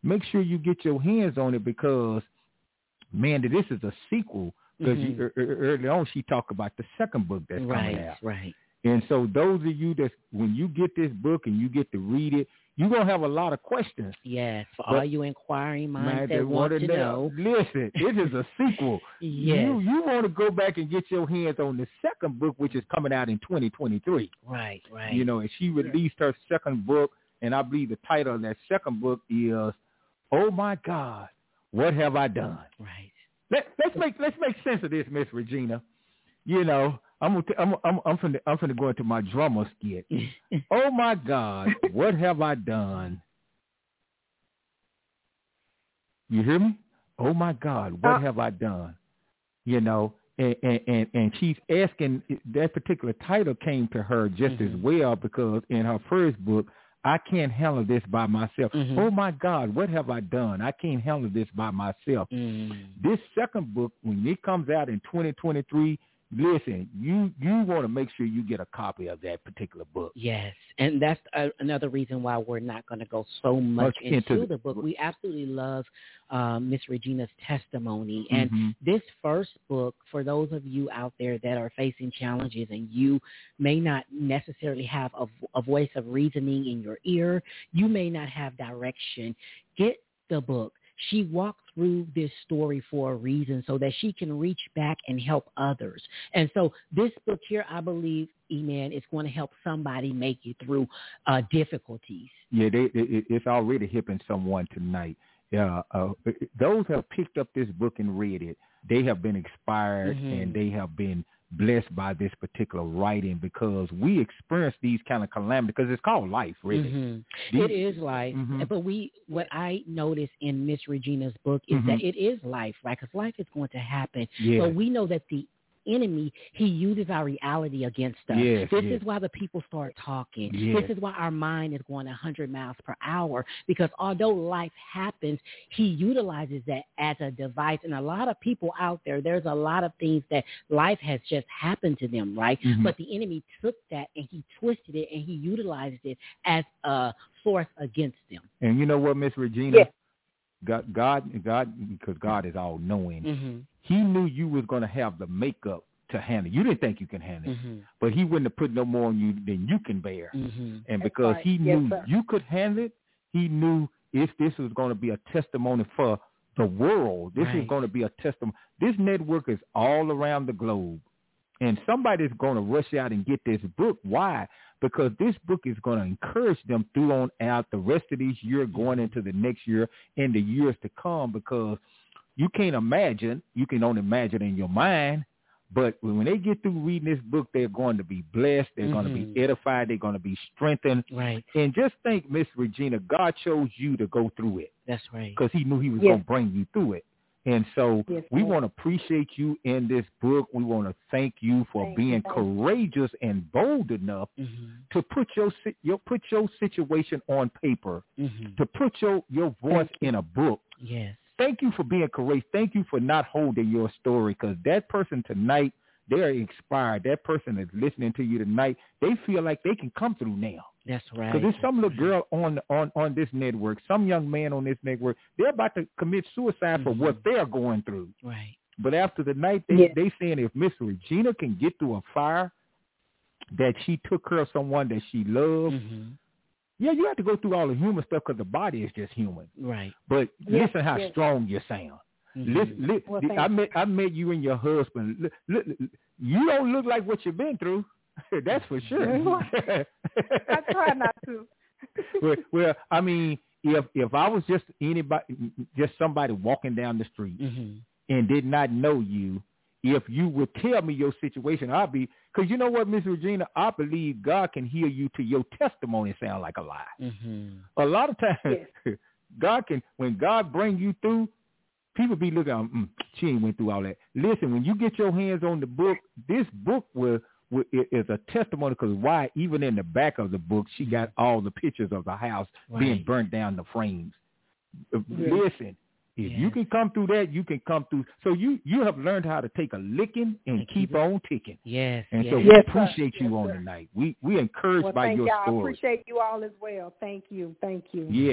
make sure you get your hands on it because, man, this is a sequel. Because mm-hmm. early on she talked about the second book that's right, coming out. Right, right. And so those of you that when you get this book and you get to read it, you're going to have a lot of questions. Yes, for but, all you inquiring minds man, that want to know. know. Listen, it is a sequel. Yes. You, you want to go back and get your hands on the second book, which is coming out in twenty twenty-three. Right, right. You know, and she released her second book, and I believe the title of that second book is, Oh, My God, What Have I Done? Right. Let, let's make let's make sense of this, Miss Regina. You know, I'm gonna, I'm I'm I'm finna I'm finna go into my drummer skit. Oh my God, what have I done? You hear me? Oh my God, what uh, have I done? You know, and, and and and she's asking. That particular title came to her just mm-hmm. as well because in her first book, I can't handle this by myself. Mm-hmm. Oh, my God, what have I done? I can't handle this by myself. Mm. This second book, when it comes out in twenty twenty-three, listen, you, you want to make sure you get a copy of that particular book. Yes, and that's uh, another reason why we're not going to go so much, much into, into the book. We absolutely love um, Miss Regina's testimony. And mm-hmm. this first book, for those of you out there that are facing challenges and you may not necessarily have a, a voice of reasoning in your ear, you may not have direction, get the book. She walked through this story for a reason so that she can reach back and help others. And so this book here, I believe, E-Man, is going to help somebody make it through uh, difficulties. Yeah, they, it, it's already helping someone tonight. Uh, uh, those who have picked up this book and read it, they have been inspired mm-hmm. and they have been blessed by this particular writing because we experience these kind of calamities because it's called life, really. Mm-hmm. These, it is life, mm-hmm. but we, what I noticed in Miss Regina's book is mm-hmm. that it is life, right? Because life is going to happen. Yeah. But we know that the enemy, he uses our reality against us. Yes, this yes. is why the people start talking. Yes. This is why our mind is going one hundred miles per hour, because although life happens, he utilizes that as a device. And a lot of people out there, there's a lot of things that life has just happened to them, right? Mm-hmm. But the enemy took that and he twisted it and he utilized it as a force against them. And you know what, Miss Regina? Yes. God, God, God, because God is all knowing. Mm-hmm. He knew you was going to have the makeup to handle. You didn't think you can handle it, mm-hmm. but he wouldn't have put no more on you than you can bear. Mm-hmm. And because right. he yes, knew sir. you could handle it, he knew if this was going to be a testimony for the world, this right. is going to be a testimony. This network is all around the globe. And somebody's going to rush out and get this book. Why? Because this book is going to encourage them through on out the rest of this year, going into the next year and the years to come, because you can't imagine, you can only imagine in your mind, but when they get through reading this book, they're going to be blessed, they're mm-hmm. going to be edified, they're going to be strengthened. Right. And just think, Miss Regina, God chose you to go through it. That's right. Because he knew he was yes. going to bring you through it. And so yes, we sir. want to appreciate you in this book. We want to thank you for thank being you. courageous and bold enough mm-hmm. to put your, your put your situation on paper, mm-hmm. to put your, your voice in a book. Yes. Thank you for being courageous. Thank you for not holding your story, because that person tonight, they're inspired. That person is listening to you tonight. They feel like they can come through now. That's right. Because there's some little girl on on on this network, some young man on this network, they're about to commit suicide mm-hmm. for what they're going through. Right. But after the night, they yeah. they saying if Miss Regina can get through a fire, that she took care of someone that she loved. Mm-hmm. Yeah, you have to go through all the human stuff because the body is just human. Right. But yes. listen how yes. strong you sound. Mm-hmm. Listen, li- well, I met I met you and your husband. Look, look, you don't look like what you've been through. That's for sure. I try not to. well, well, I mean, if if I was just anybody, just somebody walking down the street mm-hmm. and did not know you, if you would tell me your situation, I'd be, because you know what, Miss Regina, I believe God can heal you to your testimony sound like a lie. Mm-hmm. A lot of times, yes. God can, when God bring you through, people be looking, mm, she ain't went through all that. Listen, when you get your hands on the book, this book will, will is a testimony, because why? Even in the back of the book, she got all the pictures of the house right. being burnt down, the frames. Yes. Listen, if yes. you can come through that, you can come through. So you, you have learned how to take a licking and, and keep, keep on ticking. Yes. And yes. so we yes, appreciate sir. you yes, on sir. tonight. We we encouraged well, by thank your y'all. story. I appreciate you all as well. Thank you. Thank you. Yes.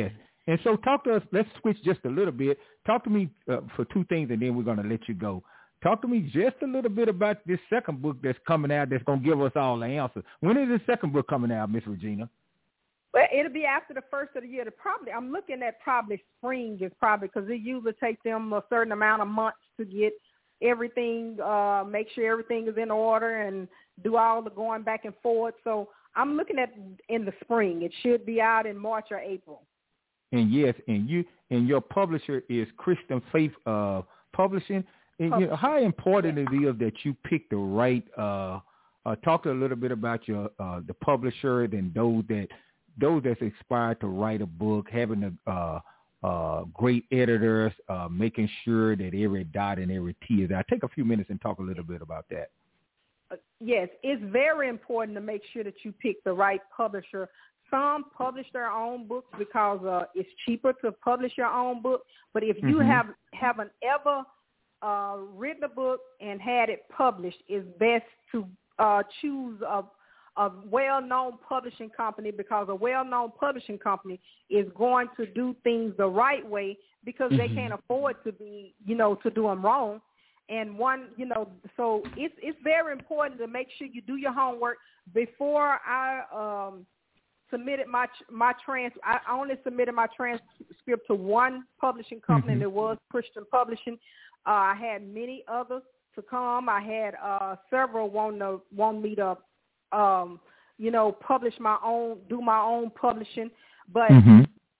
And so talk to us. Let's switch just a little bit. Talk to me uh, for two things, and then we're going to let you go. Talk to me just a little bit about this second book that's coming out that's going to give us all the answers. When is the second book coming out, Miss Regina? Well, it'll be after the first of the year. The probably I'm looking at probably spring is probably because it usually takes them a certain amount of months to get everything, uh, make sure everything is in order and do all the going back and forth. So I'm looking at in the spring. It should be out in March or April. And yes, and you and your publisher is Christian Faith uh, Publishing. And you know, how important yeah. it is that you pick the right. Uh, uh, talk a little bit about your uh, the publisher and those that. Those that's inspired to write a book, having a uh, uh, great editors, uh, making sure that every dot and every T is out. Take a few minutes and talk a little bit about that. Uh, yes, it's very important to make sure that you pick the right publisher. Some publish their own books because uh, it's cheaper to publish your own book. But if you mm-hmm. have haven't ever uh, written a book and had it published, it's best to uh, choose a a well-known publishing company, because a well-known publishing company is going to do things the right way because mm-hmm. they can't afford to be, you know, to do them wrong. And one, you know, so it's it's very important to make sure you do your homework. Before I um, submitted my my trans, I only submitted my transcript to one publishing company, mm-hmm. and it was Christian Publishing. Uh, I had many others to come. I had uh, several want to want me to. Um, you know, publish my own, do my own publishing. But mm-hmm.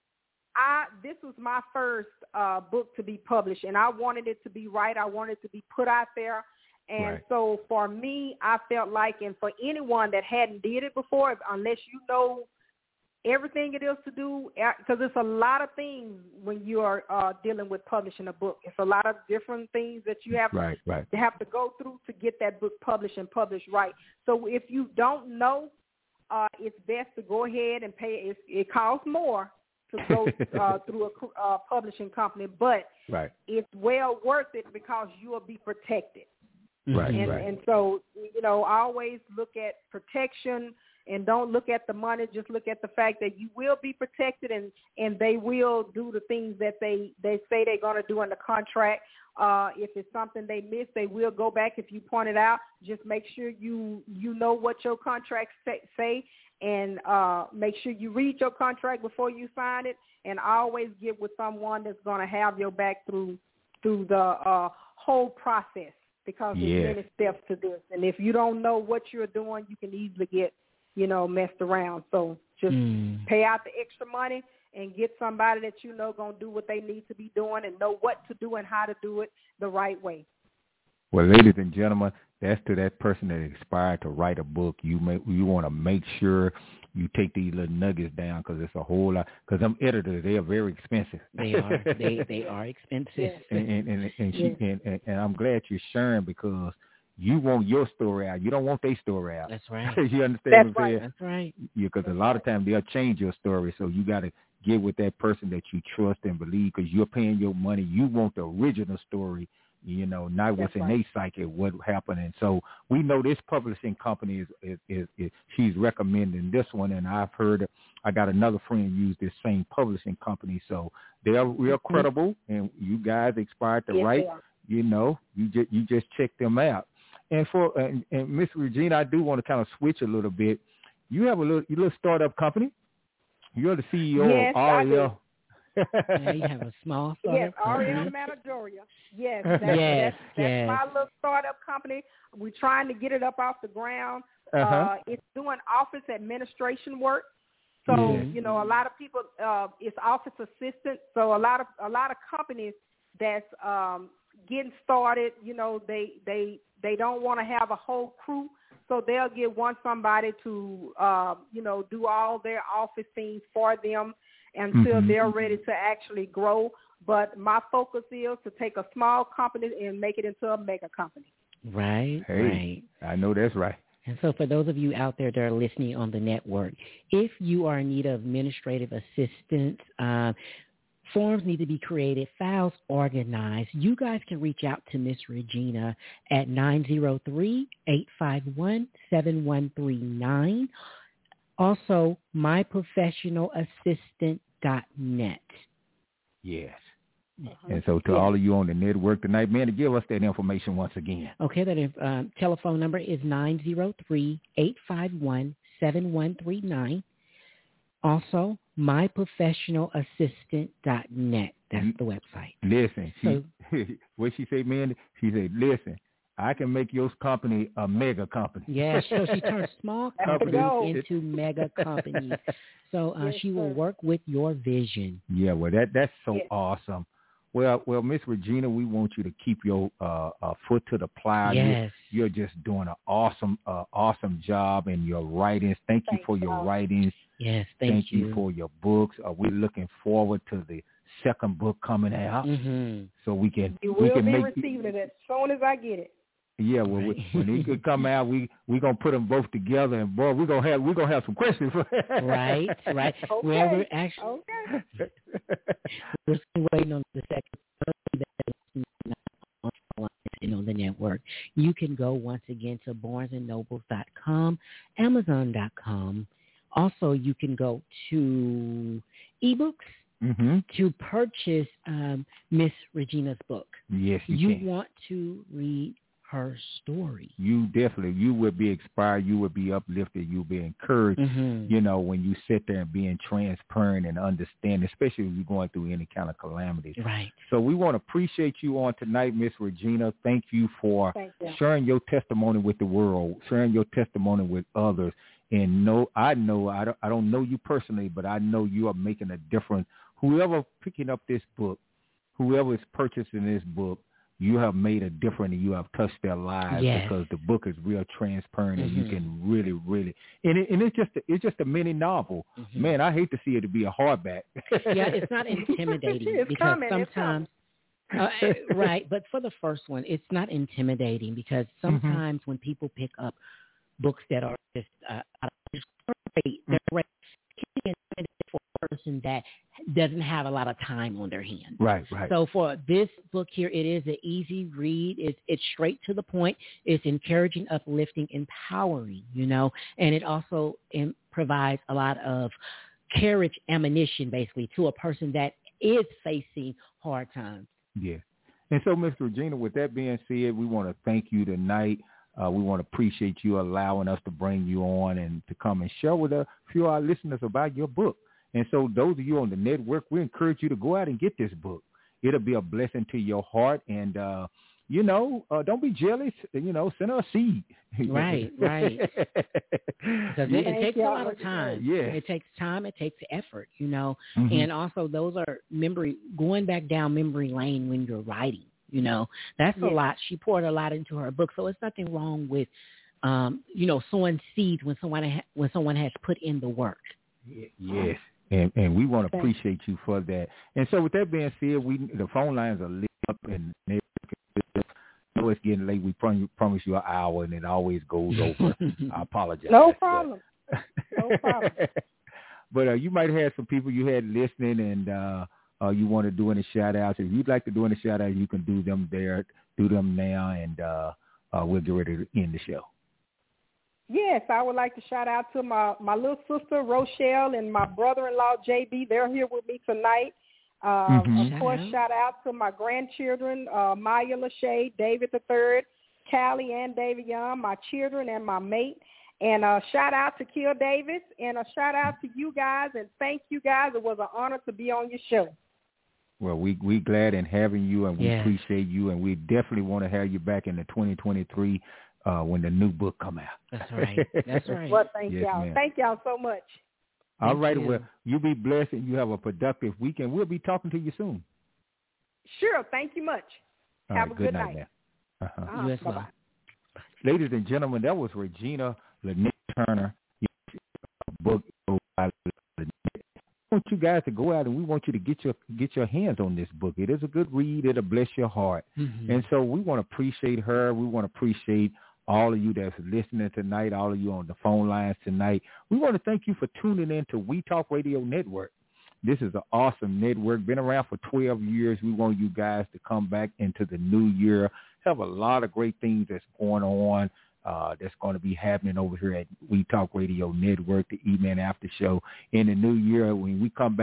I, this was my first uh, book to be published, and I wanted it to be right. I wanted it to be put out there. And right. so for me, I felt like, and for anyone that hadn't did it before, unless you know everything it is to do, because it's a lot of things when you are uh, dealing with publishing a book. It's a lot of different things that you have right, right. to have to go through to get that book published and published right. So if you don't know, uh, it's best to go ahead and pay. It, it costs more to go uh, through a uh, publishing company, but right. it's well worth it because you will be protected. Right, and, right. and so, you know, always look at protection. And don't look at the money, just look at the fact that you will be protected, and, and they will do the things that they, they say they're going to do in the contract. Uh, if it's something they miss, they will go back if you point it out. Just make sure you, you know what your contracts say, and uh, make sure you read your contract before you sign it, and always get with someone that's going to have your back through through the uh, whole process, because yeah. there's many steps to this. And if you don't know what you're doing, you can easily get you know, messed around. So just mm. pay out the extra money and get somebody that you know going to do what they need to be doing and know what to do and how to do it the right way. Well, ladies and gentlemen, that's to that person that aspired to write a book. You may, you want to make sure you take these little nuggets down, because it's a whole lot. Because them editors, they are very expensive. They are. they they are expensive. Yeah. And and and, and, she, yeah. and, and and I'm glad you're sharing, because you want your story out. You don't want their story out. That's right. You understand That's what I'm saying? right. That's right. Yeah, because a lot of times they'll change your story. So you got to get with that person that you trust and believe, because you're paying your money. You want the original story, you know, not what's That's in right. their psyche, what happened. And so we know this publishing company is, is, is, is she's recommending this one. And I've heard, I got another friend use this same publishing company. So they're real credible, and you guys expired to yes, write, you know, you just, you just check them out. And for and, and Miss Regina, I do want to kind of switch a little bit. You have a little, your little startup company. You're the C E O yes, of R E L. Yeah, you have a small startup yes, company. R E L Manageria. Yes, that's, yes, that's, that's yes. my little startup company. We're trying to get it up off the ground. Uh-huh. Uh, it's doing office administration work. So mm-hmm. you know, a lot of people, uh, it's office assistant. So a lot of a lot of companies that's um, getting started, you know, they they. They don't want to have a whole crew, so they'll get one somebody to, uh, you know, do all their office things for them until mm-hmm. they're ready to actually grow. But my focus is to take a small company and make it into a mega company. Right, hey, right. I know that's right. And so for those of you out there that are listening on the network, if you are in need of administrative assistance, uh, forms need to be created, files organized, you guys can reach out to Miss Regina at nine zero three, eight five one, seven one three nine. Also, my professional assistant dot net. Yes. Uh-huh. And so to yeah. all of you on the network tonight, man, to give us that information once again. Okay, that uh, telephone number is nine zero three, eight five one, seven one three nine. Also, my professional assistant dot net. That's the website. Listen, so, she, what she say, man? She said, listen, I can make your company a mega company. Yeah, so she turns small companies into mega companies. So uh, yes, she will sir. work with your vision. Yeah, well, that that's so yes. awesome. Well, well, Miss Regina, we want you to keep your uh, uh, foot to the plow. Yes. You're, you're just doing an awesome, uh, awesome job in your writings. Thank you Thanks, for your y'all. writings. Yes, thank, thank you. you for your books. Uh, we're looking forward to the second book coming out, mm-hmm. so we can you we will can be make receiving it as soon as I get it. Yeah, well, right. when it could come out, we we gonna put them both together, and boy, we gonna have we gonna have some questions. right, right. Okay. Well, we're actually okay. we're still waiting on the second on the network. You can go once again to barnes and nobles dot com, amazon dot com. Also, you can go to eBooks mm-hmm. to purchase um, Miss Regina's book. Yes, you, you can. want to read her story. You definitely, you will be inspired. You will be uplifted. You'll be encouraged. Mm-hmm. You know, when you sit there and being transparent and understand, especially if you're going through any kind of calamity. Right. So we want to appreciate you on tonight, Miss Regina. Thank you for Thank you. sharing your testimony with the world, sharing your testimony with others. And know, I know, I don't, I don't know you personally, but I know you are making a difference. Whoever picking up this book, whoever is purchasing this book, you have made a difference and you have touched their lives yes. because the book is real transparent mm-hmm. and you can really, really, and, it, and it's just, a, it's just a mini novel. Mm-hmm. Man, I hate to see it to be a hardback. yeah, it's not intimidating it's because coming, sometimes, uh, right, but for the first one, it's not intimidating because sometimes mm-hmm. when people pick up books that are just uh, great, they're great. It can be intimidating for a person that doesn't have a lot of time on their hands. Right, right. So for this book here, it is an easy read. It's, it's straight to the point. It's encouraging, uplifting, empowering, you know, and it also um, provides a lot of courage, ammunition, basically, to a person that is facing hard times. Yeah. And so, Miss Regina, with that being said, we want to thank you tonight. Uh, we want to appreciate you allowing us to bring you on and to come and share with a few of our listeners about your book. And so those of you on the network, we encourage you to go out and get this book. It'll be a blessing to your heart. And, uh, you know, uh, don't be jealous. You know, send her a seed. Right, right. Because it, it takes a lot of time. Yeah. It takes time. It takes effort, you know. Mm-hmm. And also those are memory, going back down memory lane when you're writing, you know. That's yeah. a lot. She poured a lot into her book. So it's nothing wrong with, um, you know, sowing seeds when someone, ha- when someone has put in the work. Yes. And, and we want to appreciate you for that. And so with that being said, we the phone lines are lit up, and they, I know it's getting late. We prom- promise you an hour, and it always goes over. I apologize. No problem. No problem. But uh, you might have some people you had listening, and uh, uh, you want to do any shout-outs. If you'd like to do any shout-outs, you can do them there, do them now, and uh, uh, we'll get ready to end the show. Yes, I would like to shout out to my, my little sister, Rochelle, and my brother-in-law, J B. They're here with me tonight. Um, mm-hmm. Of Shout course, out. shout out to my grandchildren, uh, Maya Lachey, David the Third, Callie and David Young, my children and my mate. And uh, shout out to Kill Davis, and a shout out to you guys, and thank you guys. It was an honor to be on your show. Well, we we glad in having you, and we yes. appreciate you, and we definitely want to have you back in the twenty twenty-three uh, when the new book come out. That's right. That's right. Well, thank Yes, y'all. ma'am. Thank y'all so much. All Thank right. you. Well, you be blessed, and you have a productive weekend. We'll be talking to you soon. Sure. Thank you much. All Have right, a good, night. night. Now. Uh-huh. Uh-huh. You as well. Bye-bye. Ladies and gentlemen, that was Regina Lynette Turner. Book. I want you guys to go out, and we want you to get your get your hands on this book. It is a good read. It'll bless your heart. Mm-hmm. And so we want to appreciate her. We want to appreciate all of you that's listening tonight, all of you on the phone lines tonight. We want to thank you for tuning in to We Talk Radio Network. This is an awesome network. Been around for twelve years. We want you guys to come back into the new year. Have a lot of great things that's going on. Uh, that's going to be happening over here at We Talk Radio Network, the E-Man After Show. In the new year, when we come back,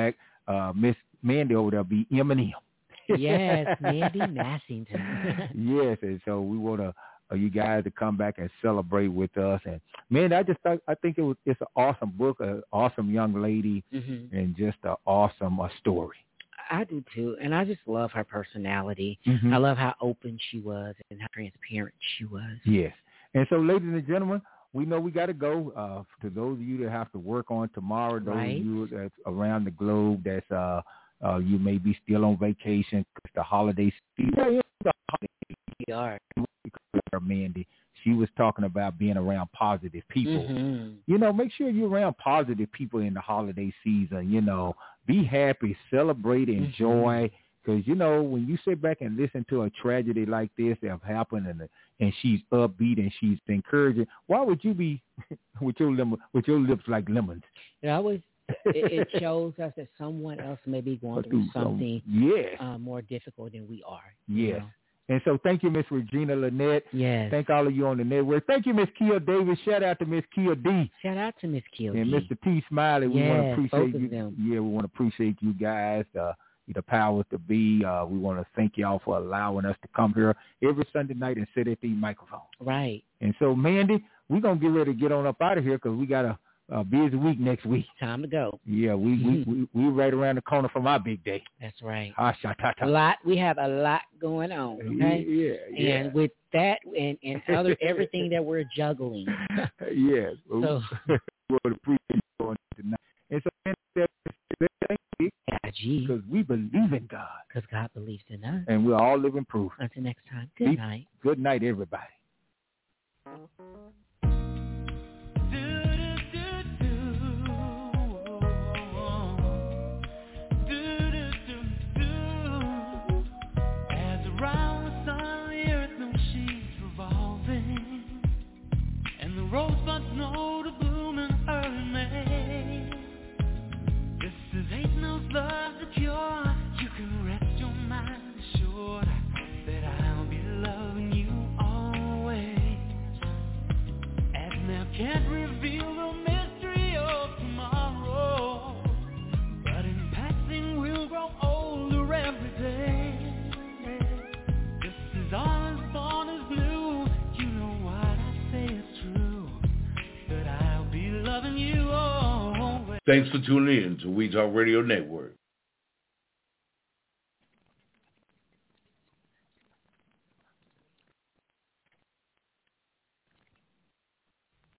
uh, Miss Mandy over there be Eminem. Yes, Mandy Massington. Yes, and so we want to uh, you guys to come back and celebrate with us. And man, I just thought, I think it was it's an awesome book, an awesome young lady, mm-hmm. and just an awesome uh, story. I do too, and I just love her personality. Mm-hmm. I love how open she was and how transparent she was. Yes, and so ladies and gentlemen, we know we got to go. Uh, to those of you that have to work on tomorrow, those right. of you that's around the globe, that's uh, uh, you may be still on vacation because the holiday season. We are. Mandy, she was talking about being around positive people. Mm-hmm. You know, make sure you're around positive people in the holiday season. You know, be happy, celebrate, enjoy. Because, mm-hmm. you know, when you sit back and listen to a tragedy like this that have happened and and she's upbeat and she's encouraging, why would you be with your lim- with your lips like lemons? Yeah, I was. it, it shows us that someone else may be going through something yes. uh, more difficult than we are. Yes. You know? And so thank you, Miss Regina Lynette. Yes. Thank all of you on the network. Thank you, Miss Kia Davis. Shout out to Miss Kia D. Shout out to Miss Kia and D. Mister T. Smiley. We yes, want to appreciate both you. Of them. Yeah, we want to appreciate you guys. Uh, the powers to be. Uh, we want to thank y'all for allowing us to come here every Sunday night and sit at the microphone. Right. And so, Mandy, we're going to get ready to get on up out of here because we got a, a busy week next week. Time to go. Yeah, we we we we're right around the corner from our big day. That's right. Ah, sha-ta-ta. A lot. We have a lot going on. Okay. Yeah, yeah. And with that and, and other everything that we're juggling. Yes. So we would appreciate you on tonight. And so, thank you. Because we believe in God. Because God believes in us. And we're all living proof. Until next time. Good Keep, night. Good night, everybody. Rosebuds know to bloom in early May. This is ain't no love to cure. You can rest your mind assured that I'll be loving you always. And now can't reveal the mystery of tomorrow, but in passing we'll grow older every day. This is all as born as new. You know what I say is true. Loving you always. Thanks for tuning in to We Talk Radio Network.